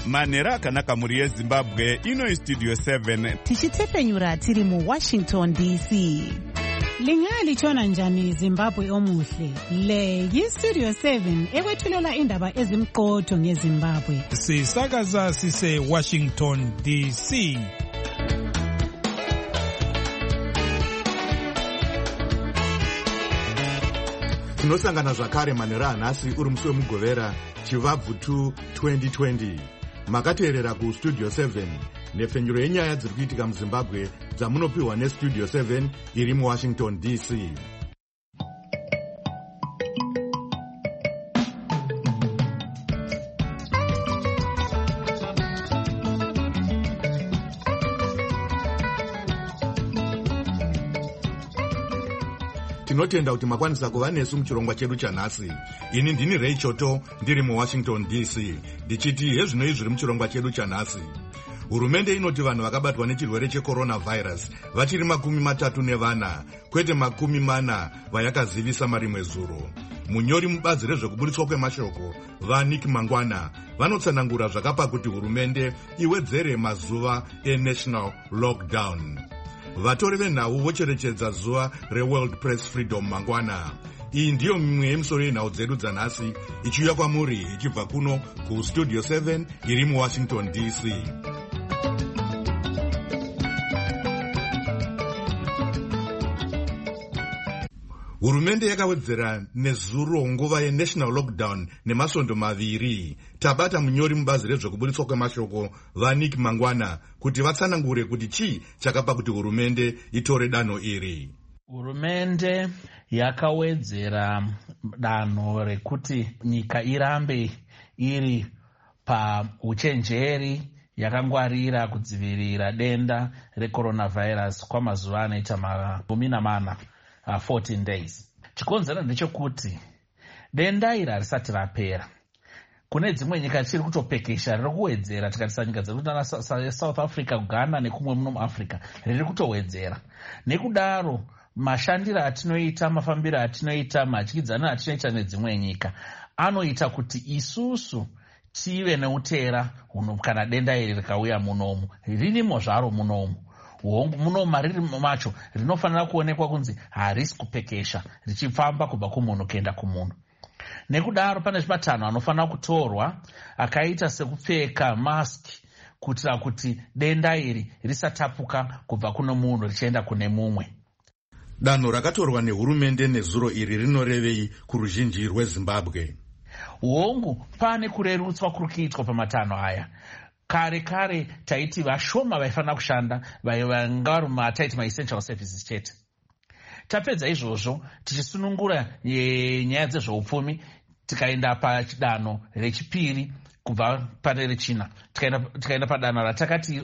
manhero akanaka mhuri yezimbabwe. Ino Studio 7 tichitsepenyura tiri muWashington DC. Lingalitshona njani Zimbabwe omuhle? Le yiStudio 7 ekwethulela indaba ezimqotho ngeZimbabwe. Sisakaza sise Washington DC. Tinosangana zvakare manhero anhasi uri musi wemugovera chivabvu 2 2020. Makateerera kuStudio 7 nepfenyuro yenyaya dziri kuitika muZimbabwe dzamunopiwa neStudio 7 iri muWashington DC. Tinotenda kuti makwanisa kuva nesu muchirongwa chedu chanhasi. Ini ndini Ray Choto ndiri muWashington DC ndichiti hezvinoi zviri muchirongwa chedu chanhasi. Hurumende inoti vanhu vakabatwa nechirwere checoronavirus vachiri 34 kwete 40 vayakazivisa marimwe zuro. Munyori mubazi rezvekuburitswa kwemashoko vaNick Mangwana vanotsanangura zvakapa kuti hurumende iwedzere mazuva eNational Lockdown. Vatori venhau vocherechedza zuva reWorld Press Freedom mangwana. Iyi ndiyo mimwe yemisoro yenhau dzedu dzanhasi ichiuya kwamuri ichibva kuno kuStudio 7 iri muWashington DC. Hurumende yakawedzera nezuro nguva yeNational Lockdown nemasondo 2. Tabata munyori mubazi rezvekuburitswa kwemashoko vaNick Mangwana kuti vatsanangure kuti chii chakapa kuti hurumende itore danho iri. Hurumende yakawedzera danho rekuti nyika irambe iri pauchenjeri yakangwarira kudzivirira denda recoronavirus kwamazuva anoita 14 14 days. Chikonzero ndechekuti denda iri harisati rapera. Kune dzimwe nyika chiri kutopekesha riri kuwedzera, tikatisa nyika dzedu South Africa, Ghana nekumwe muno muAfrica riri kutowedzera. Nekudaro mashandiro atinoita, mafambiro atinoita, madyidzano atinoita nedzimwe nyika anoita kuti isusu tive neutera kana denda iri rikauya munomu. Ririmo zvaro munomu. Muno mariri macho rinofanira kuonekwa kunzi harisi kupekesha richifamba kubva kumunhu kuenda kumunhu. Nekudaro pane zvibatanho anofanira kutorwa akaita sekupfeka maski kuitira kuti denda iri risatapuka kubva kuno munhu richienda kune mumwe. Danho rakatorwa nehurumende nezuro iri rinorevei kuruzhinji rweZimbabwe? Hongu, pane kurerutswa kuri kuitwa pamatanho aya. Kare taiti vashoma vaifanira kushanda vanga vari taiti maessential services chete. Tapedza izvozvo tichisunungura nyaya dzezveupfumi tikaenda padanho rechipiri kubva pane rechina tikaenda padanho ratakati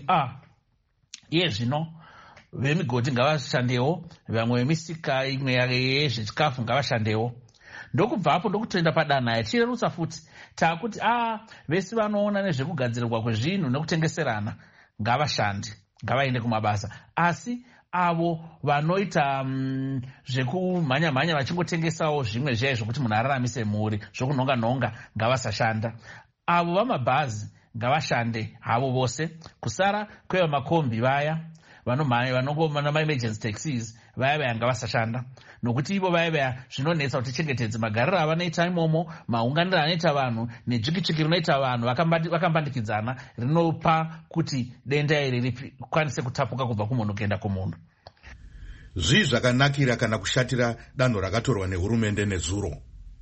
iye zvino vemigodhi ngavashandewo, vamwe vemisika imwe yezvechikafu ngavashandewo. Ndokubvapo ndokutoenda padanho aya tichirerutsa futi takuti vese vanoona nezvekugadzirirwa kwezvinhu nekutengeserana ngavashande, ngavaende kumabasa. Asi avo vanoita zvekumhanya-mhanya vachingotengesawo zvimwe zviya zvokuti munhu araramise mhuri, zvokunhonga-nhonga, ngavasashanda. Avo vamabhazi ngavashande havo vose. Kusara kwevamakombi vaya vanongomana ma-emergency taxis vaya ngavasashanda. Nokuti ivo vaya zvinonetsa kuti chengetedze magariro avanoita imomo, maunganiro anoita vanhu nedzvikitsviki rinoita vanhu vakambandikidzana rinopa kuti denda iri rikwanise kutapuka kubva kumunhu kuenda kumunhu. Zvii zvakanakira kana kushatira danho rakatorwa nehurumende nezuro?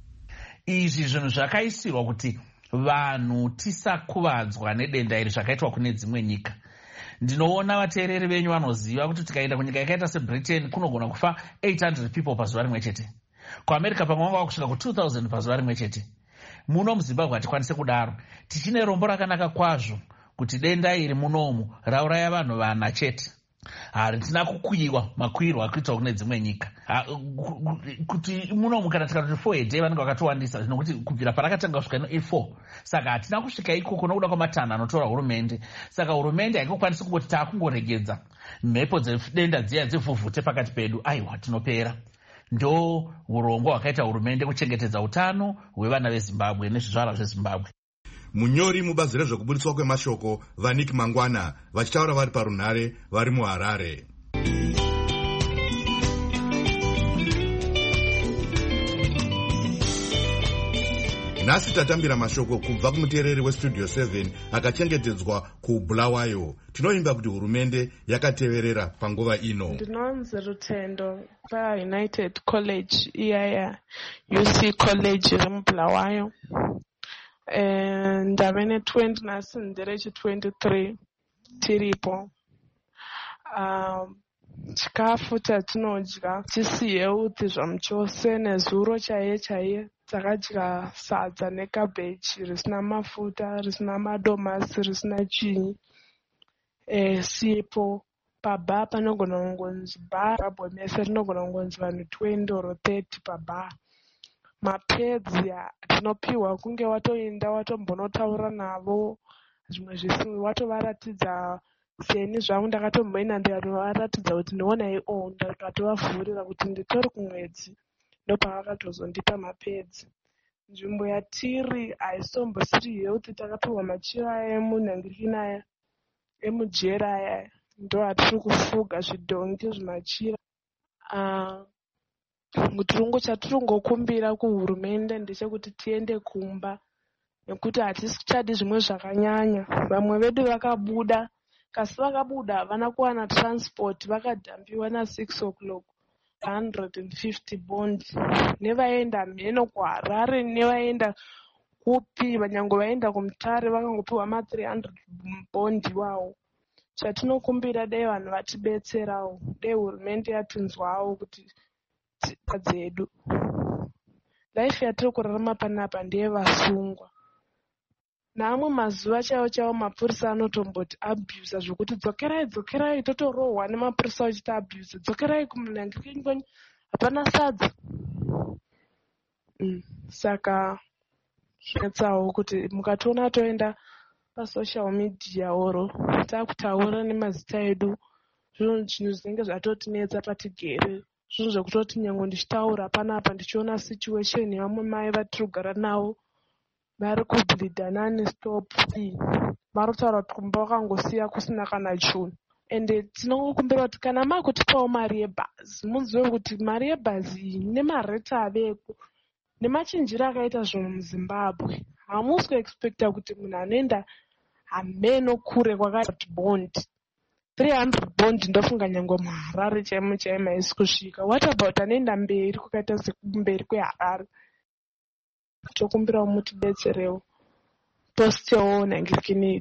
Izvi zvinhu zvakaisirwa kuti vanhu tisakuvadzwa nedenda iri zvakaitwa kune dzimwe nyika. Ndinoona vateereri venyu vanoziva kuti tikaenda kunyika yakaita seBritain kunogona kufa 800 people pazuva rimwe chete. KuAmerica pamwe wanga kusvika ku2000 pazuva rimwe chete. Muno muZimbabwe hatikwanise kudaro. Tichine rombo rakanaka kwazvo kuti denda iri munomu rauraya vanhu 4 chete. Haritina kukuyiwa makwirwo akuitwa kune dzimwe nyika. Kuti munomu kana tikati 4 a day vanenge vakatowandisa, zvinokuti kubvira parakatanga kusvika ino 4. Saka hatina kusvika ikoko nokuda kwamatanho anotora hurumende. Saka hurumende haikokwanisi kungoti taakungoregedza mhepo dzedenda dziya dzevhuvhute pakati pedu. Aiwa, tinopera. Ndo urongwa hwakaita hurumende kuchengetedza utano hwevana veZimbabwe nezvizvarwa zveZimbabwe. munyori mubazi rezvekubudiswa kwemashoko vanik mangwana vachitaura vari parunhare vari muharare. Nhasi tatambira mashoko kubva kumuteereri westudio 7 akachengetedzwa kuBulawayo. Tinoimba kuti hurumende yakateverera panguva ino. Ndinonzi Rutendo paUnited College iyaya UC College remuBulawayo. Ndave ne20 nhasi nderechi 23 tiripo. Chikafu chatinodya chisiyeuti zvamuchose nezuro chaiye takadya sadza nekabheji risina mafuta, risina madomasi, risina chinyi. Sipo pabha panogona kungonzi bha Zimbabwe mese rinogona kungonzi vanhu 20 or 30 pabha. Mapedzi tinopiwa kunge watoenda watombonotaura navo zvimwe zvisinwe watovaratidza seni zvangu ndakatomboenda ndikatovaratidza kuti ndionai ndakatovavhurira kuti nditori kumwedzi ndopavakatozondipa mapedzi. Nzvimbo yatiri haisimbosiri health, takapiwa machira aya emunhangirikini aya emujera aya ndo hatiri kufuga zvidhongi zvimachira. Mutirungu chatiringokumbira kuhurumende ndechekuti tiende kumba nekuti hatisichadi zvimwe zvakanyanya. Vamwe vedu vakabuda kasi vakabuda havana kuwana transport, vakadhambiwa na6 o'clock 150 bond. Nevaenda mheno kuHarare nevaenda kupi vanyango vaenda kumutare vakangopiwa ma300 bond iwawo. Chatinokumbira dai vanhu vatibetserawo, dai hurumende yatinzwawo kuti dzedu. Life yatiri kurarama panapa ndeyevasungwa. Namwe mazuva chaiwo mapurisa anotomboti abuse zvokuti dzokerai totorohwa nemapurisa achiti abuse, dzokerai kumunhangirikini kwenyu hapana sadza. Saka zvinetsawo kuti mukationa toenda pasocial media oro takutaura nemazita edu, zvinhu zvinenge zvatotinetsa patigere, zvinhu zvekutoti nyange ndichitaura panapa ndichiona situation yavamwe mai vatiri kugara navo vari kubhidha non-stop, varitaura kuti kumba vakangosiya kusina kana chinhu. Ende tinongokumbira kuti kana makutipawo mari yebhazi muzive kuti mari yebhazi iyi nemareta aveko nemachinjiro akaita zvinhu muZimbabwe hamusi kuexpecta kuti munhu anoenda hameno kure kwakati bond 300 bond ndofunga nyange muHarare chaimo haisi kusvika. What about anoenda mberi kwakaita sekumberi kweHarare? Tokumbirawo mutibetserewo positewo nhangirikini.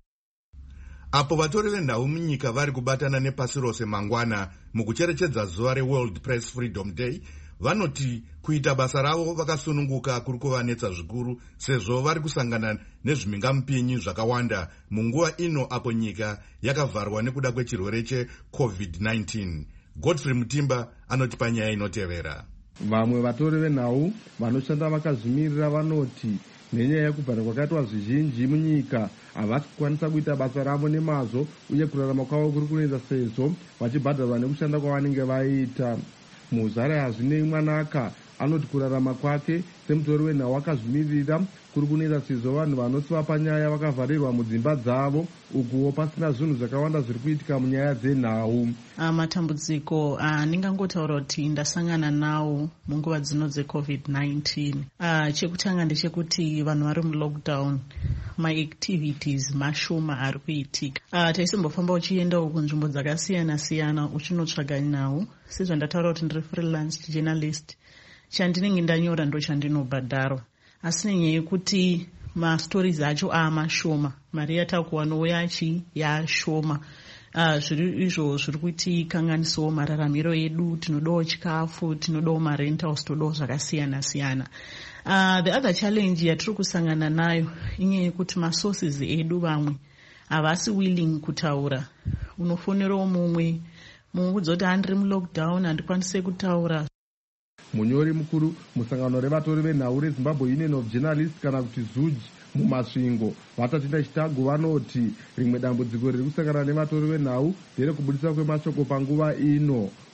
Apo vatori venhau munyika vari kubatana nepasi rose mangwana mukucherechedza zuva reWorld Press Freedom Day, vanoti kuita basa ravo vakasununguka kuri kuvanetsa zvikuru sezvo vari kusangana nezvimingamupinyi zvakawanda munguva ino apo nyika yakavharwa nekuda kwechirwere cheCovid-19. Godfrey Mutimba anoti panyaya inotevera. Vamwe vatori venhau vanoshanda vakazvimirira vanoti nenyaya yekubhara kwakaitwa zvizhinji munyika havasi kukwanisa kuita basa ravo nemazvo uye kurarama kwavo kuri kunoita sezvo vachibhadharwa nekushanda kwavanenge vaita. Muzare hazvinei mwanaka anoti kurarama kwake semutori wenhau akazvimirira kuri kunoita sezvo vanhu vanosiva panyaya vakavharirwa mudzimba dzavo ukuwo pasina zvinhu zvakawanda zviri kuitika munyaya dzenhau. Matambudziko ndingangotaura kuti ndasangana nawo munguva dzino dzeCovid-19. Chekutanga ndechekuti vanhu vari mulockdown, maactivities mashoma ari kuitika. Taisimbofamba uchiendawo kunzvimbo dzakasiyana-siyana uchinotsvaga nhau. Sezvandataura kuti ndiri freelance journalist, chandinenge ndanyora ndo chandinobhadharwa. Asi nenyaya yekuti mastories acho mashoma, mari yatakuwanawo yashoma. Zviri izvo zviri kutikanganisawo mararamiro edu. Tinodawo chikafu, tinodawo marentals, tinodawo zvakasiyana-siyana. The other challenge yatiri kusangana nayo inyaya yekuti masources edu vamwe havasi willing kutaura. Unofonerawo mumwe udza kuti handiri mulockdown handikwanise kutaura. Munyori mukuru musangano revatori venhau reZimbabwe Union of Journalists kana kuti ZUJ mumasvingo vatatinda chitagu vanoti rimwe dambudziko riri kusangana nevatori venhau nderekubudisa kwemashoko panguva ino.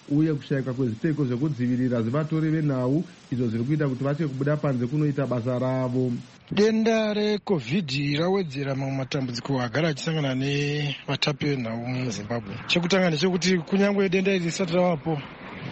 uye kushayikwa kwezvipfeko zvekudzivirira zvevatori venhau izvo zviri kuita kuti vatye kubuda panze kunoita basa ravo. Denda reCovid rawedzera mamwe matambudziko agara achisangana nevatapi venhau muZimbabwe. Chekutanga ndechekuti kunyangwe denda iri risati ravapo,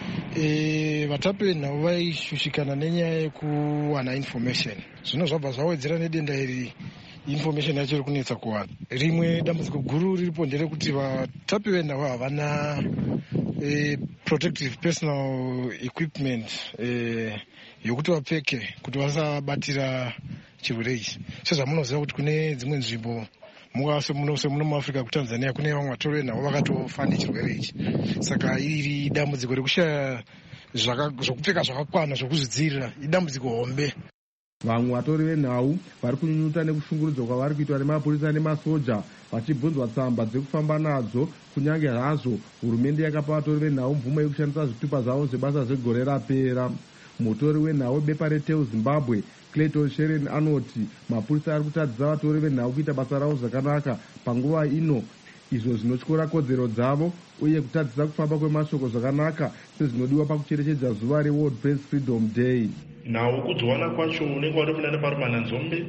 vatapi venhau vaishushikana nenyaya yekuwana information. Zvino zvabva zvawedzera nedenda iri, information yacho iri kunetsa kuwana. Rimwe dambudziko guru riripo nderekuti vatapi venhau havana protective personal equipment yokuti vapfeke kuti vasabatira chirwere ichi. Sezvamunoziva kuti kune dzimwe nzvimbo muno muAfrica kuTanzania kune vamwe vatori venhau vakatofa nechirwere ichi. Saka iri dambudziko rekushaya zvokupfeka zvakakwana zvokuzvidzivirira idambudziko hombe. Vamwe vatori venhau vari kunyunyuta nekushungurudzwa kwavari kuitwa nemapurisa nemasoja vachibvunzwa tsamba dzekufamba nadzo, kunyange hazvo hurumende yakapa vatori venhau mvumo yekushandisa zvitupa zvavo zvebasa zvegore rapera. Mutori wenhau bepa reTeu Zimbabwe Clayton Sheren anoti mapurisa ari kutadzisa vatori venhau kuita basa ravo zvakanaka panguva ino, izvo zvinotyora kodzero dzavo uye kutadzisa kufamba kwemashoko zvakanaka sezvinodiwa pakucherechedza zuva reWorld Press Freedom Day. Nhau kudziwana kwacho unenge watopinda neparumana nzombe.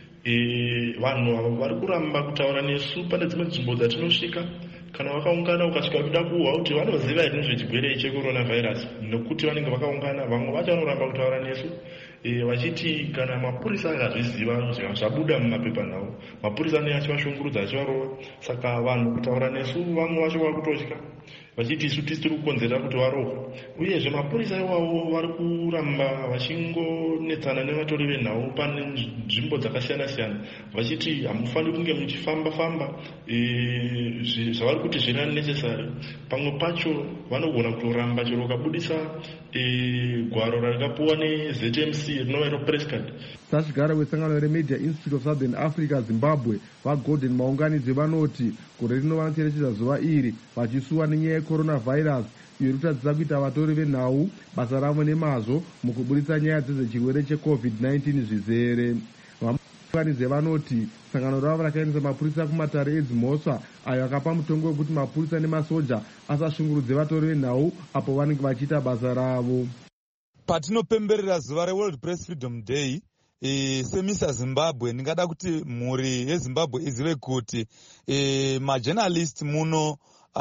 Vanhu vari kuramba kutaura nesu pane dzimwe nzvimbo dzatinosvika. Kana vakaungana ukasvika kuda kuhwa kuti vanoziva here nezvechirwere checoronavirus, nokuti vanenge vakaungana. Vamwe vacho vanoramba kutaura nesu vachiti kana mapurisa akazviziva zvabuda mumapepa nhau, mapurisa anenge achivashungurudza achivarova. Saka vanhu kutaura nesu vamwe vacho vari kutotya vachiti isu tisi tiri kukonzerera kuti varohwe. Uyezve mapurisa iwavo vari kuramba vachingonetsana nevatori venhau pane nzvimbo dzakasiyana siyana vachiti hamufaniri kunge muchifamba-famba zvavari kuti zviri unnecessary. Pamwe pacho vanogona kutoramba chero ukabudisa gwaro rakapuwa neZMC rinova iro press card. Sachigara wesangano reMedia Institute of Southern Africa Zimbabwe vaGordon Maunganidze vanoti gore rino vanocherechedza zuva iri vachisuwa nenyaya yecoronavirus iyo irikutadzisa kuita vatori venhau basa ravo nemazvo mukuburitsa nyaya dzezvechirwere cheCovid-19 zvizere. Maunganidze vanoti sangano ravo rakaendesa mapurisa kumatare edzimhosva ayo akapa mutongo wekuti mapurisa nemasoja asashungurudze vatori venhau apo vanenge vachiita basa ravo. Patinopemberera zuva reWorld Press Freedom Day, semisa Zimbabwe ndingada kuti mhuri yeZimbabwe izive kuti majournalist muno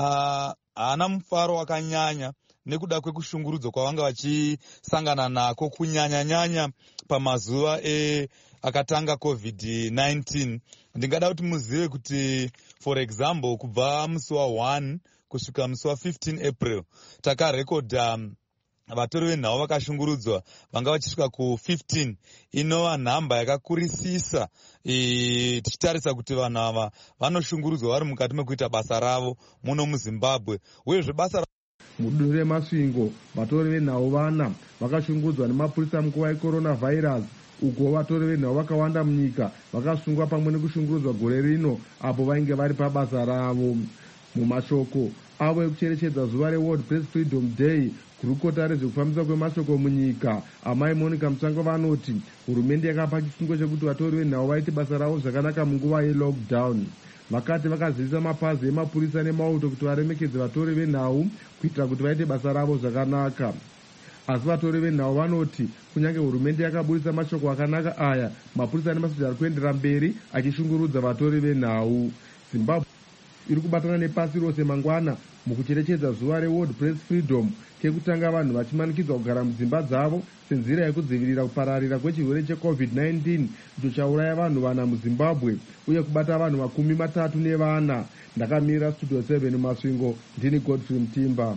haana mufaro wakanyanya nekuda kwekushungurudzwa kwavanga vachisangana nako kunyanya-nyanya pamazuva akatanga COVID-19. Ndingada kuti muzive kuti for example kubva musi wa1 kusvika musi wa15 April takarekodha vatori venhau vakashungurudzwa vanga vachisvika ku15, inova nhamba yakakurisisa tichitarisa kuti vanhu ava vanoshungurudzwa vari mukati mekuita basa ravo muno muZimbabwe. Uyezve basa mudunhu remasvingo vatori venhau vana vakashungurudzwa nemapurisa munguva yecoronavirus, uko vatori venhau vakawanda munyika vakasungwa pamwe nekushungurudzwa gore rino apo vainge vari pabasa ravo. Mumashoko avo ekucherechedza zuva reWorld Press Freedom Day, gurukota rezvekufambiswa kwemashoko munyika amai Monica Mutsango vanoti hurumende yakapa chisungo chekuti vatori venhau vaite basa ravo zvakanaka munguva yelockdown. Vakati vakazivisa mapazi emapurisa nemauto kuti varemekedze vatori venhau kuitira kuti vaite basa ravo zvakanaka. Asi vatori venhau vanoti kunyange hurumende yakaburitsa mashoko akanaka aya, mapurisa nemasoja ari kuendera mberi achishungurudza vatori venhau. Zimbabwe iri kubatana nepasi rose mangwana mukucherechedza zuva reWorld Press Freedom kekutanga vanhu vachimanikidzwa kugara mudzimba dzavo senzira yekudzivirira kupararira kwechirwere cheCovid-19 icho chauraya vanhu vana muZimbabwe uye kubata vanhu 34. Ndakamirira Studio 7 Masvingo, ndini Godfrey Mtimba.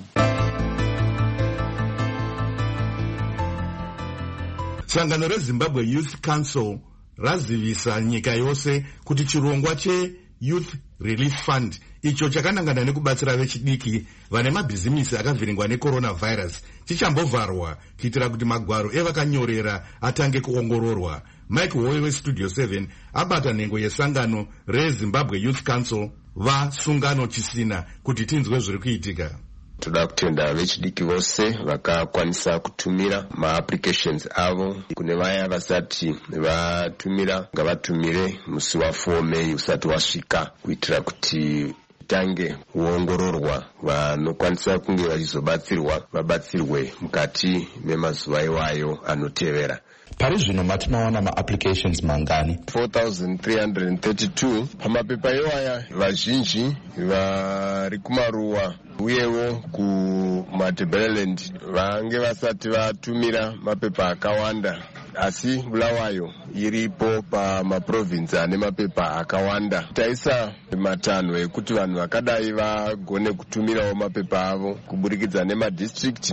Sangano reZimbabwe Youth Council razivisa nyika yose kuti chirongwa cheYouth Relief Fund icho chakanangana nekubatsira vechidiki vane mabhizimisi akavhiringwa necoronavirus chichambovharwa kuitira kuti magwaro evakanyorera atange kuongororwa. Mike Howe weStudio 7 abata nhengo yesangano reZimbabwe Youth Council vasungano chisina kuti tinzwe zviri kuitika. Toda kutenda vechidiki vose vakakwanisa kutumira maapplications avo. Kune vaya vasati vatumira ngavatumire musi wa4 Mei usati wasvika kuitira kuti itange kuongororwa, vanokwanisa kunge vachizobatsirwa vabatsirwe mukati memazuva iwayo anotevera. Pari zvino mati mawana ma-applications mangani? 4,332. Pamapepa iwaya vazhinji vari kumaruwa uyewo kuMatabeleland vange vasati vatumira mapepa akawanda, asi Bulawayo iripo pamaprovinsi ane mapepa akawanda. Taisa matanho ekuti vanhu vakadai vagone kutumirawo mapepa avo kuburikidza nemadistrict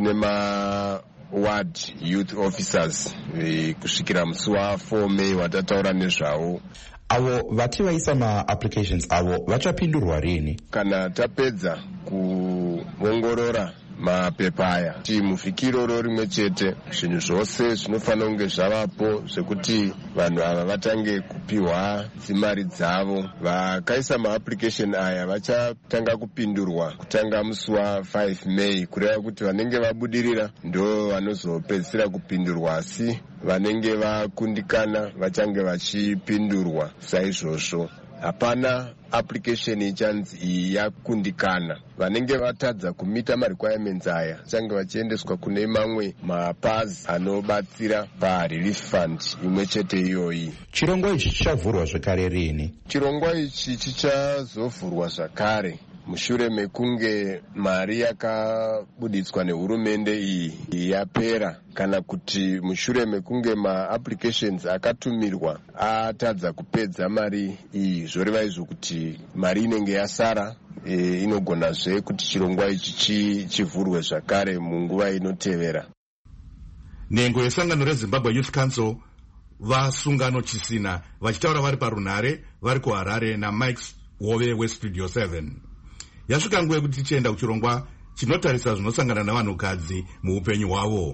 ward youth officers kusvikira musi wa4 May watataura nezvavo. Avo vati vaisa ma-applications avo vachapindurwa rini? Kana tapedza kuongorora mapepa aya kuti mufikiro rimwe chete, zvinhu zvose zvinofanira kunge zvavapo zvekuti vanhu ava vatange kupiwa dzimari dzavo. Vakaisa maapplication aya vachatanga kupindurwa kutanga musi wa5 May, kureva kuti vanenge vabudirira ndo vanozopedzisira kupindurwa, asi vanenge vakundikana vachange vachipindurwa saizvozvo. Hapana application ichanzi iyi yakundikana. Vanenge vatadza kumita ma-requirements aya change vachiendeswa kune mamwe mapazi anobatsira pa-relief fund imwe chete iyoyi. Chirongwa ichi chichavhurwa zvakare rini? Chirongwa ichi chichazovhurwa zvakare mushure mekunge mari yakabuditswa nehurumende iyi yapera, kana kuti mushure mekunge ma-applications akatumirwa atadza kupedza mari iyi, zvoreva izvo kuti mari inenge yasara inogonazve kuti chirongwa ichi chivhurwe zvakare munguva inotevera. Nhengo yesangano reZimbabwe Youth Council vasungano chisina vachitaura vari parunhare vari kuHarare naMike Hove weStudio 7. Yasvika nguva yekuti tichienda kuchirongwa chinotarisa zvinosangana navanhukadzi muupenyu hwavo.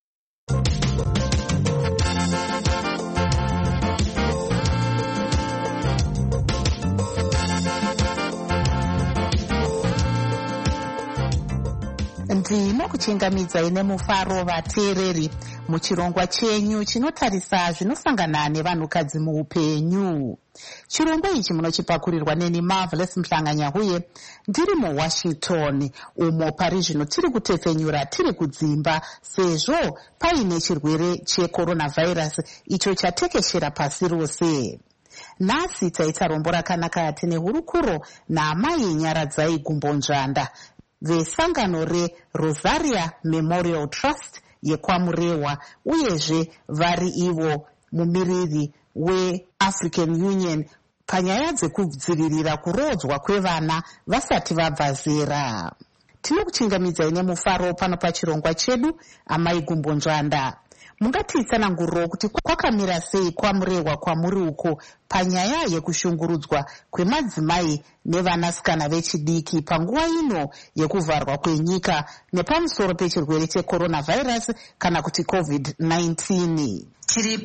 Ndinokuchingamidzai nemufaro vateereri muchirongwa chenyu chinotarisa zvinosangana nevanhukadzi muupenyu. Chirongwa ichi munochipakurirwa neni Marvelous Mhlanganyahuye ndiri muWashington, umo pari zvino tiri kutefenyura tiri kudzimba sezvo paine chirwere cheCoronavirus icho chatekeshera pasi rose. Nhasi taita rombo rakanaka tine hurukuro naamai Nyaradzai Gumbonzvanda vesangano reRosaria Memorial Trust yeKwaMurewa, uyezve vari ivo mumiriri weAfrican Union panyaya dzekudzivirira kurodzwa kwevana vasati vabva zera. Tinokuchingamidzai nemufaro pano pachirongwa chedu. Amai Gumbonzvanda, mungatitsananguriro kuti kwakamira sei kwaMurewa kwamuri uko panyaya yekushungurudzwa kwemadzimai nevanasikana vechidiki panguva ino yekuvharwa kwenyika nepamusoro pechirwere cheCoronavirus kana kuti COVID-19? Tiri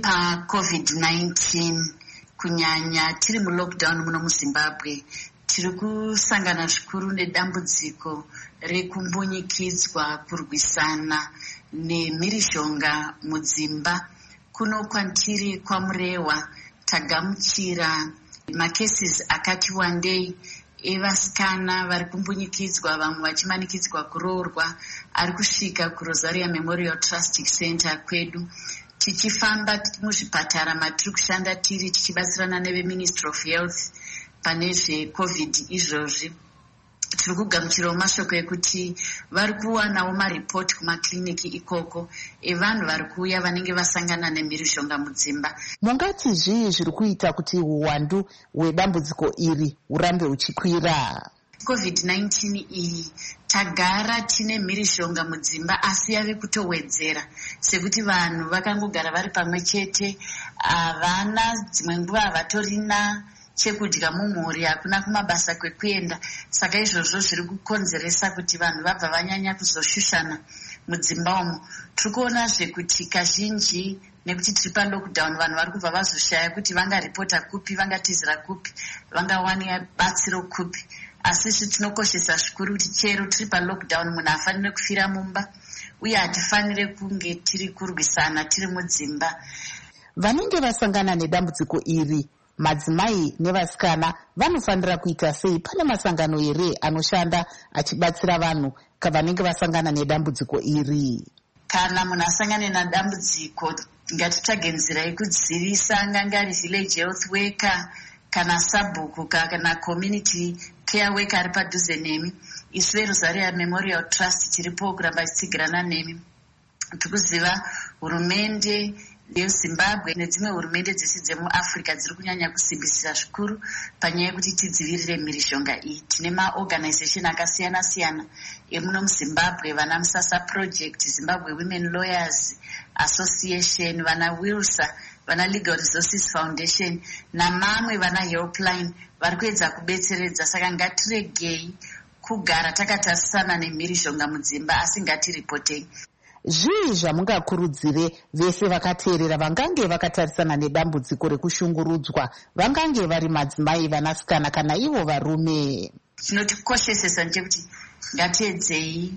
paCovid-19, kunyanya tiri mulockdown muno muZimbabwe, tiri kusangana zvikuru nedambudziko rekumbunyikidzwa kurwisana nemhirizhonga mudzimba. Kuno kwantiri kwaMurewa tagamuchira makesis akati wandei evasikana vari kumbunyikidzwa, vamwe vachimanikidzwa kuroorwa, ari kusvika kuRosaria Memorial Trust Center kwedu. Tichifamba muzvipatara matiri kushanda tiri tichibatsirana neveMinistry of Health pane zveCovid izvozvi. Tiri kugamuchirawo mashoko ekuti vari kuwanawo maripoti kumakliniki ikoko evanhu vari kuuya vanenge vasangana nemhirizhonga mudzimba. Mungati zvii zviri kuita kuti uwandu hwedambudziko iri hurambe huchikwira? COVID-19 iyi tagara tine mhirizhonga mudzimba asi yave kutowedzera, sekuti vanhu vakangogara vari pamwe chete, havana dzimwe nguva havatorina chekudya mumhuri, hakuna kumabasa kwekuenda. Saka izvozvo zviri kukonzeresa kuti vanhu vabva vanyanya kuzoshushana mudzimba umo. Tiri kuonazve kuti kazhinji nekuti tiri palockdown, vanhu vari kubva vazoshaya kuti vangaripota kupi, vangatizira kupi, vangawana batsiro kupi. Asi izvi tinokoshesa zvikuru kuti chero tiri palockdown munhu hafanire kufira mumba, uye hatifanire kunge tiri kurwisana tiri mudzimba. Vanenge vasangana nedambudziko iri madzimai nevasikana vanofanira kuita sei? Pane masangano here anoshanda achibatsira vanhu vanenge vasangana nedambudziko iri? Kana munhu asangane nadambudziko, ngatitsvage nzira yekudzivisa, ngangari village health worker kana sabhuku kana community care worker ari padhuze nemi. Isu veRosaria Memorial Trust tiripo kuramba tichitsigirana nemi. Tikuziva hurumende yeZimbabwe nedzimwe hurumende dzese dzemuAfrica dziri kunyanya kusimbisisa zvikuru panyaya yekuti tidzivirire mhirishonga iyi. Tine maorganization akasiyana siyana emuno muZimbabwe, vana Musasa Project, Zimbabwe Women Lawyers Association, vana Wilsa, vana Legal Resources Foundation namamwe vana Helpline vari kuedza kubetseredza. Saka ngatiregei kugara takatarisana nemhirishonga mudzimba, asi ngatiripotei. Zvii zvamungakurudzire vese vakateerera vangange vakatarisana nedambudziko rekushungurudzwa, vangange vari madzimai, vanasikana kana ivo varume? Chinotikoshesesa ndechekuti ngatiedzei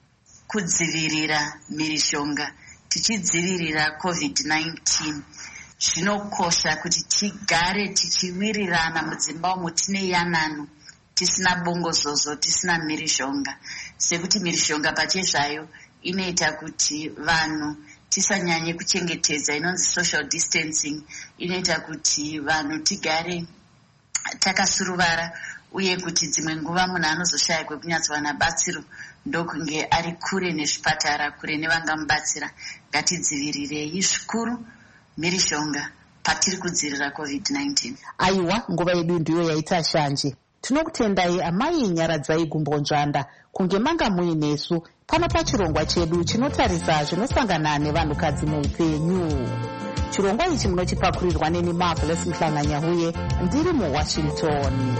kudzivirira mhirishonga, tichidzivirira COVID-19. Zvinokosha kuti tigare tichiwirirana mudzimba umo tine yanano, tisina bongozozo, tisina mhirishonga, sekuti mhirishonga pachezvayo inoita kuti vanhu tisanyanye kuchengetedza, inonzi social distancing. Inoita kuti vanhu tigare takasuruvara, uye kuti dzimwe nguva munhu anozoshaya kwekunyatsowana batsiro ndokunge ari kure nezvipatara, kure nevangamubatsira. Ngatidzivirirei zvikuru mhirishonga patiri kudzivirira COVID-19. Aiwa, nguva yedu ndiyo yaita shanje. Tinokutendai amai Nyaradzai Gumbonzvanda kunge manga muinesu pano pachirongwa chedu chinotarisa zvinosangana nevanhukadzi muupenyu. Chirongwa ichi munochipakurirwa neni Marvelous Mhlanganyahuye, ndiri muWashington.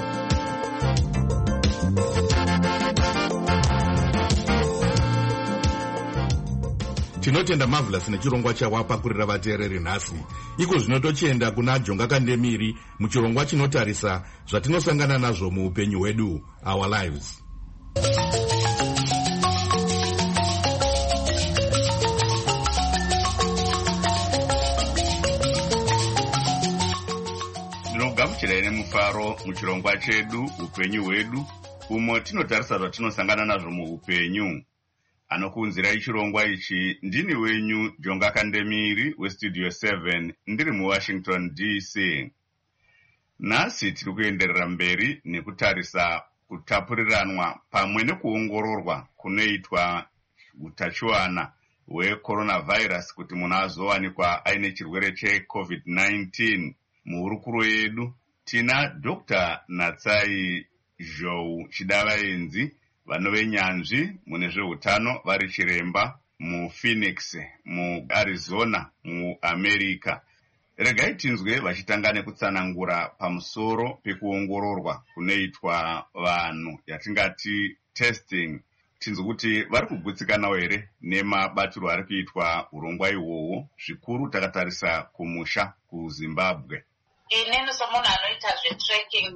Tinotenda Marvelous nechirongwa chawapakurira vateereri nhasi. Iko zvino tochienda kuna Jonga Kandemiri muchirongwa chinotarisa zvatinosangana nazvo muupenyu hwedu, our lives. Ndinogamuchira ine mufaro muchirongwa chedu upenyu hwedu, umo tinotarisa zvatinosangana nazvo muupenyu. Anokuunzirai chirongwa ichi ndini wenyu Jonga Kandemiri weStudio 7 ndiri muWashington DC. Nhasi tiri kuenderera mberi nekutarisa kutapuriranwa pamwe nekuongororwa kunoitwa utachiwana hwecoronavirus kuti munhu azowanikwa aine chirwere cheCovid-19. Muhurukuro yedu tina Dr. Natsai Zhou Chidavaenzi, vanove nyanzvi mune zveutano vari chiremba muPhoenix muArizona muAmerica. Regai tinzwe vachitanga nekutsanangura pamusoro pekuongororwa kunoitwa vanhu yatingati testing. Tinzwe kuti vari kugutsikanawo here nemabatiro ari kuitwa urongwa ihwohwo, zvikuru takatarisa kumusha kuZimbabwe. Inini somunhu anoita zvetracking,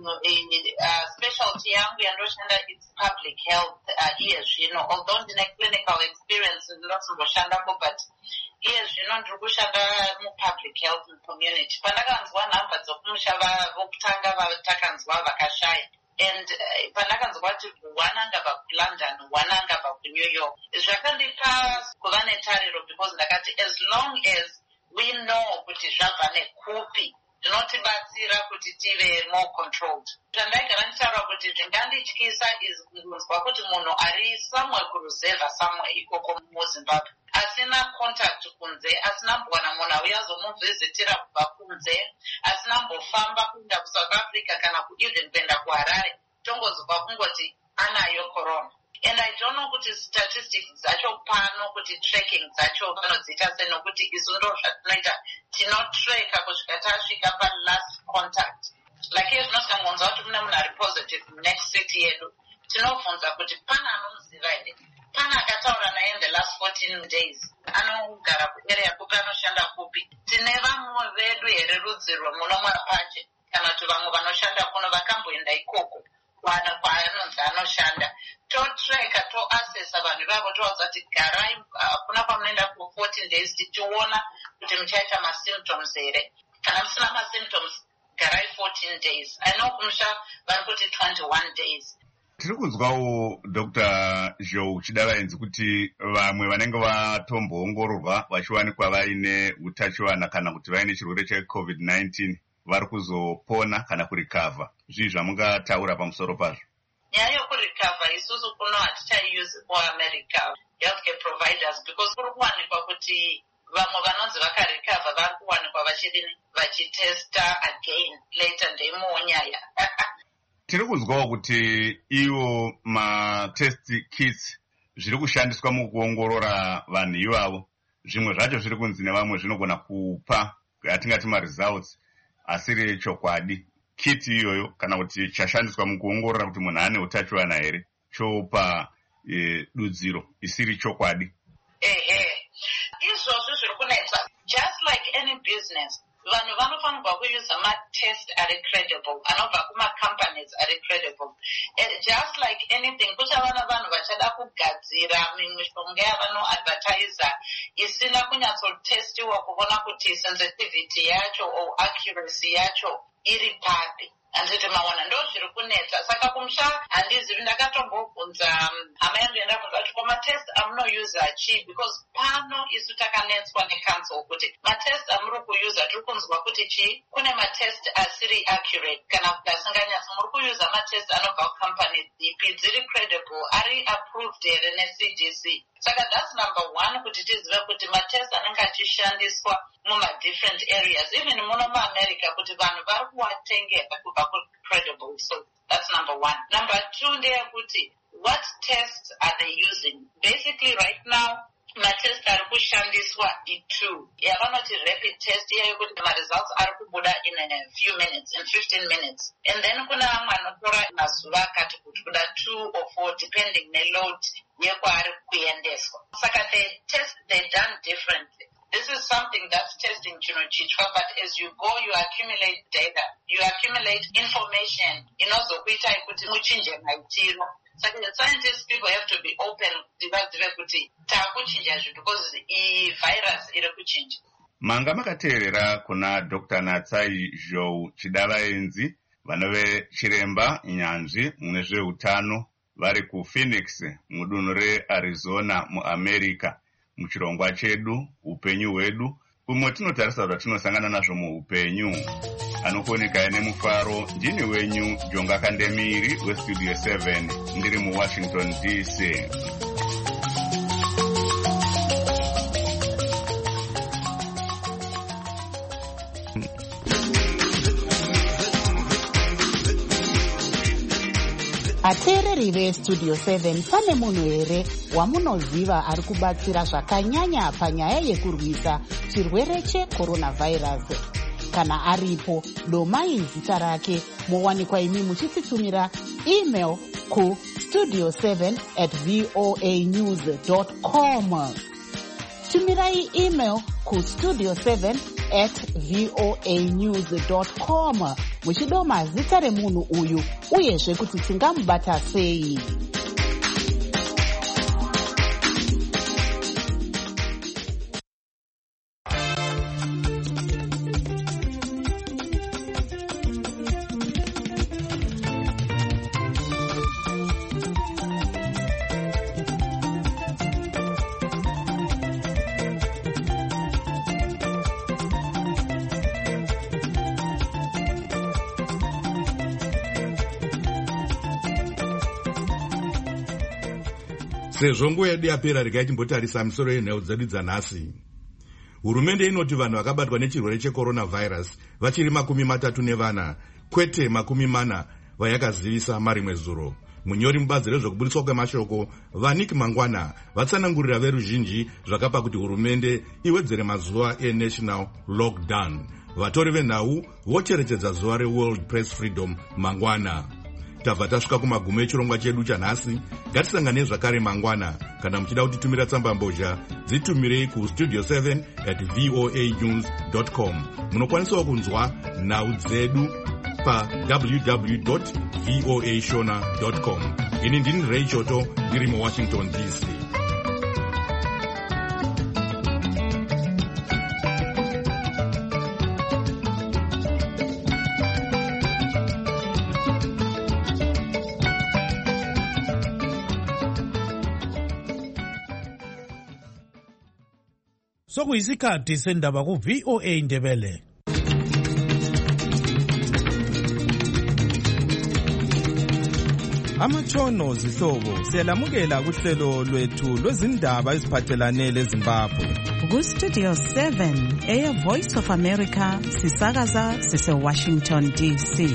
specialty yangu yandoshanda its public health iye zvino, although ndine clinical experience ndinotomboshandako, but iye zvino ndiri kushanda mupublic health community. Pandakanzwa nhamba dzokumusha vokutanga vatakanzwa vakashaya, and pandakanzwa kuti one angabva kuLondon, one angabva kuNew York, zvakandipa kuva netariro, because ndakati as long as we know kuti zvabva nekupi zvinotibatsira kuti tive more controlled. Zvandaigara ndichitaura kuti zvingandityisa kunzwa kuti munhu ari somewhere kuruzevha somewhere ikoko muZimbabwe, asina contact kunze, asina mbwana munhu auya azomuvhizitira kubva kunze, asina mbofamba kuenda kuSouth Africa kana even kuenda kuHarare, tongozwa kungoti anayo corona. And I don't know kuti statistics dzacho pano kuti tracking dzacho vanodziita sei, nokuti isu ndo zvatinoita, tinotracka kusvika tasvika palast contact. Like iye zvinosangonzwa kuti mune munhu ari positive next city yedu, tinobvunza kuti pana anomuziva here, pana akataura naye in the last 14 days, anogara kuarea kupi, anoshanda kupi, tine vamwe vedu here rudzi rwemuno mwapaje, kana kuti vamwe vanoshanda kuno vakamboenda ikoko kwaanonzi anoshanda. Totracka, toassessa vanhu vavo, tovaudza kuti garai kuna kwamunoenda ku14 days tichiona kuti muchaita masymptoms here. Kana musina masymptoms, garai 14 days. I know kumusha vari kuti 21 days. Tiri kunzwawo Dr. Zhou Chidavaenzi kuti vamwe vanenge vatomboongororwa vachiwanikwa vaine utachiwana kana kuti vaine chirwere cheCovid-19 vari kuzopona kana kurikavha. Zvii zvamungataura pamusoro pazvo? Nyaya yokurikavha isusu kuno hatichaiuse kuAmerica healthcare providers because kuri kuwanikwa kuti vamwe vanonzi vakarikavha vari kuwanikwa vachitesta again later ndeimoo nyaya. Tiri kuzwawo kuti iwo matest kits zviri kushandiswa mukuongorora vanhu ivavo. Zvimwe zvacho zviri kunzi nevamwe zvinogona kupa atingati maresults asiri chokwadi. Kit iyoyo kana kuti chashandiswa mukuongorora kuti munhu ane utachiwana here chopa dudziro isiri chokwadi. Izvozvo zviri kunetsa. Just like any business, vanhu vanofanirwa kuusa matest ari credible anobva kumacompanies ari credible. Just like anything, kuchava navanhu vachada kugadzira mishonga yavanoadvertisa isina kunyatsotestiwa kuona kuti sensitivity yacho or accuracy yacho iri papi. Anditi maona ndo zviri kunetsa. Saka kumusha handizivi, ndakatombobvunza hama yangu yandabvunza kuti komatest amunousa chii, because pano isu takanetswa necouncil kuti matest amuri kuusa tiri kunzwa kuti chii, kune matest asiri accurate kana kuti asinganyatsi. Muri kuusa matest anobva kucompany dzipi, dziri credible, ari approved here neCDC. Saka that's number one, kuti tizive kuti matest anenge achishandiswa muma-different areas, even muno muAmerica, kuti vanhu vari kuwatengera kubva credible. So that's number one. Number two, ndeyekuti what tests are they using? Basically right now, matest ari kushandiswa i2 yavanoti rapid test iyayo kuti results ari kubuda in a few minutes, in 15 minutes. And then kuna amwe anotora mazuva akati kuti kuda 2 or 4 depending neload yekwaari kuendeswa. Saka they done differently. This is something that's testing chinochichwa, but as you go, you accumulate data, you accumulate information inozokuita kuti muchinje maitiro. So the scientists, people have to be open kuti takuchinja zvinhu because virus iri kuchinja. Manga makateerera kuna Dr. Natsai Zhou Chidavaenzi, vanove chiremba nyanzvi mune zveutano vari kuPhoenix mudunhu reArizona muAmerica. Muchirongwa chedu upenyu hwedu umwe tinotarisa kuti tinosangana nazvo muupenyu. Anokuoneka nemufaro ndini wenyu Jonga Kandemiri weStudio 7 ndiri muWashington DC. ateereri veStudio 7, pane munhu here wamunoziva ari kubatsira zvakanyanya panyaya yekurwisa chirwere cheCoronavirus? Kana aripo, domai zita rake mowanikwa imi muchititumira email ku studio7@voanews.com. tumirai email ku studio7@voanews.com muchidoma zita remunhu uyu uyezve kuti tingamubata sei. Sezvo nguva yedu yapera, regai timbotarisa misoro yenhau dzedu dzanhasi. Hurumende inoti vanhu vakabatwa nechirwere cheCoronavirus vachiri 34, kwete 40 vayakazivisa marimwe zuro. Munyori mubazi rezvekubudiswa kwemashoko Vanik Mangwana vatsanangurira veruzhinji zvakapa kuti hurumende iwedzere mazuva eNational Lockdown. Vatori venhau vocherechedza zuva reWorld Press Freedom mangwana. Tabva tasvika kumagumo echirongwa chedu chanhasi. Ngatisangane zvakare mangwana. Kana muchida kutitumira tsamba mbozha, dzitumirei ku studio7@voanews.com. Munokwanisawo kunzwa nhau dzedu pa www.voashona.com. Ini ndini Ray Choto, ndiri muWashington DC. Sokuyisikhathi sendaba ku VOA Indebele. Amatshono zihlobo siyalamukela kuhlelo lwethu lwezindaba eziphathelane leZimbabwe. Ku-Studio 7 Air Voice of America sisakaza sise-Washington DC.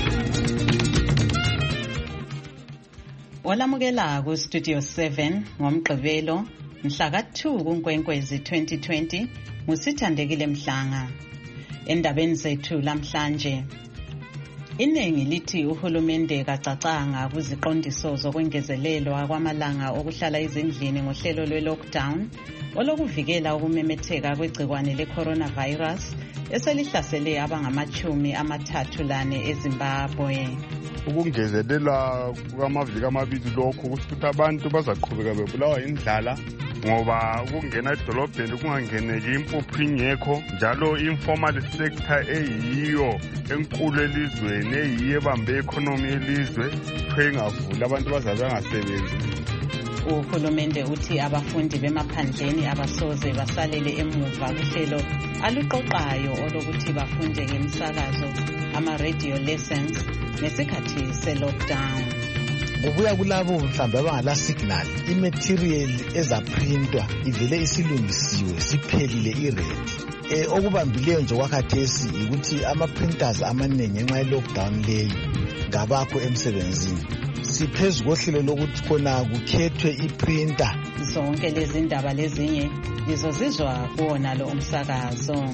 Olamukela ku-Studio 7 ngomgqibelo mhla ka-2 kuNkwenkwezi 2020 ngusithandekile Mhlanga. Endabeni zethu lamhlanje, iningi lithi uhulumende kacacanga kuziqondiso zokwengezelelwa kwamalanga okuhlala ezindlini ngohlelo lwe-lockdown olokuvikela ukumemetheka kwegcikwane le-coronavirus eselihlasele abangama-34 eZimbabwe. Ukungezelela kwamaviki amabili lokho ukuthi abantu bazaqhubeka bebulawa indlala ngoba ukungena edolobheni kungangeneki impuphu ingekho, njalo informal sector eyiyo enkulu elizweni eyiyo ebambe economy yelizwe ingavula, abantu bazabe bangasebenzi. Uhulumende uthi abafundi bemaphandleni abasoze basalele emuva kuhlelo aluqoqayo olokuthi bafunde ngemisakazo ama-radio lessons ngesikhathi se-lockdown. Kubuya kulabo mhlawumbe abangala signal, imaterial ezaprintwa ivele isilungisiwe siphelile i-ready. Okubambileyo nje kwakhathesi ukuthi ama-printers amaningi ngenxa ye-lockdown leyo ngabakho emsebenzini. Siphezu kohlelo lokuthi khona kukhethwe i-printer. Zonke lezi ndaba lezinye lizozizwa kuwona lo umsakazo.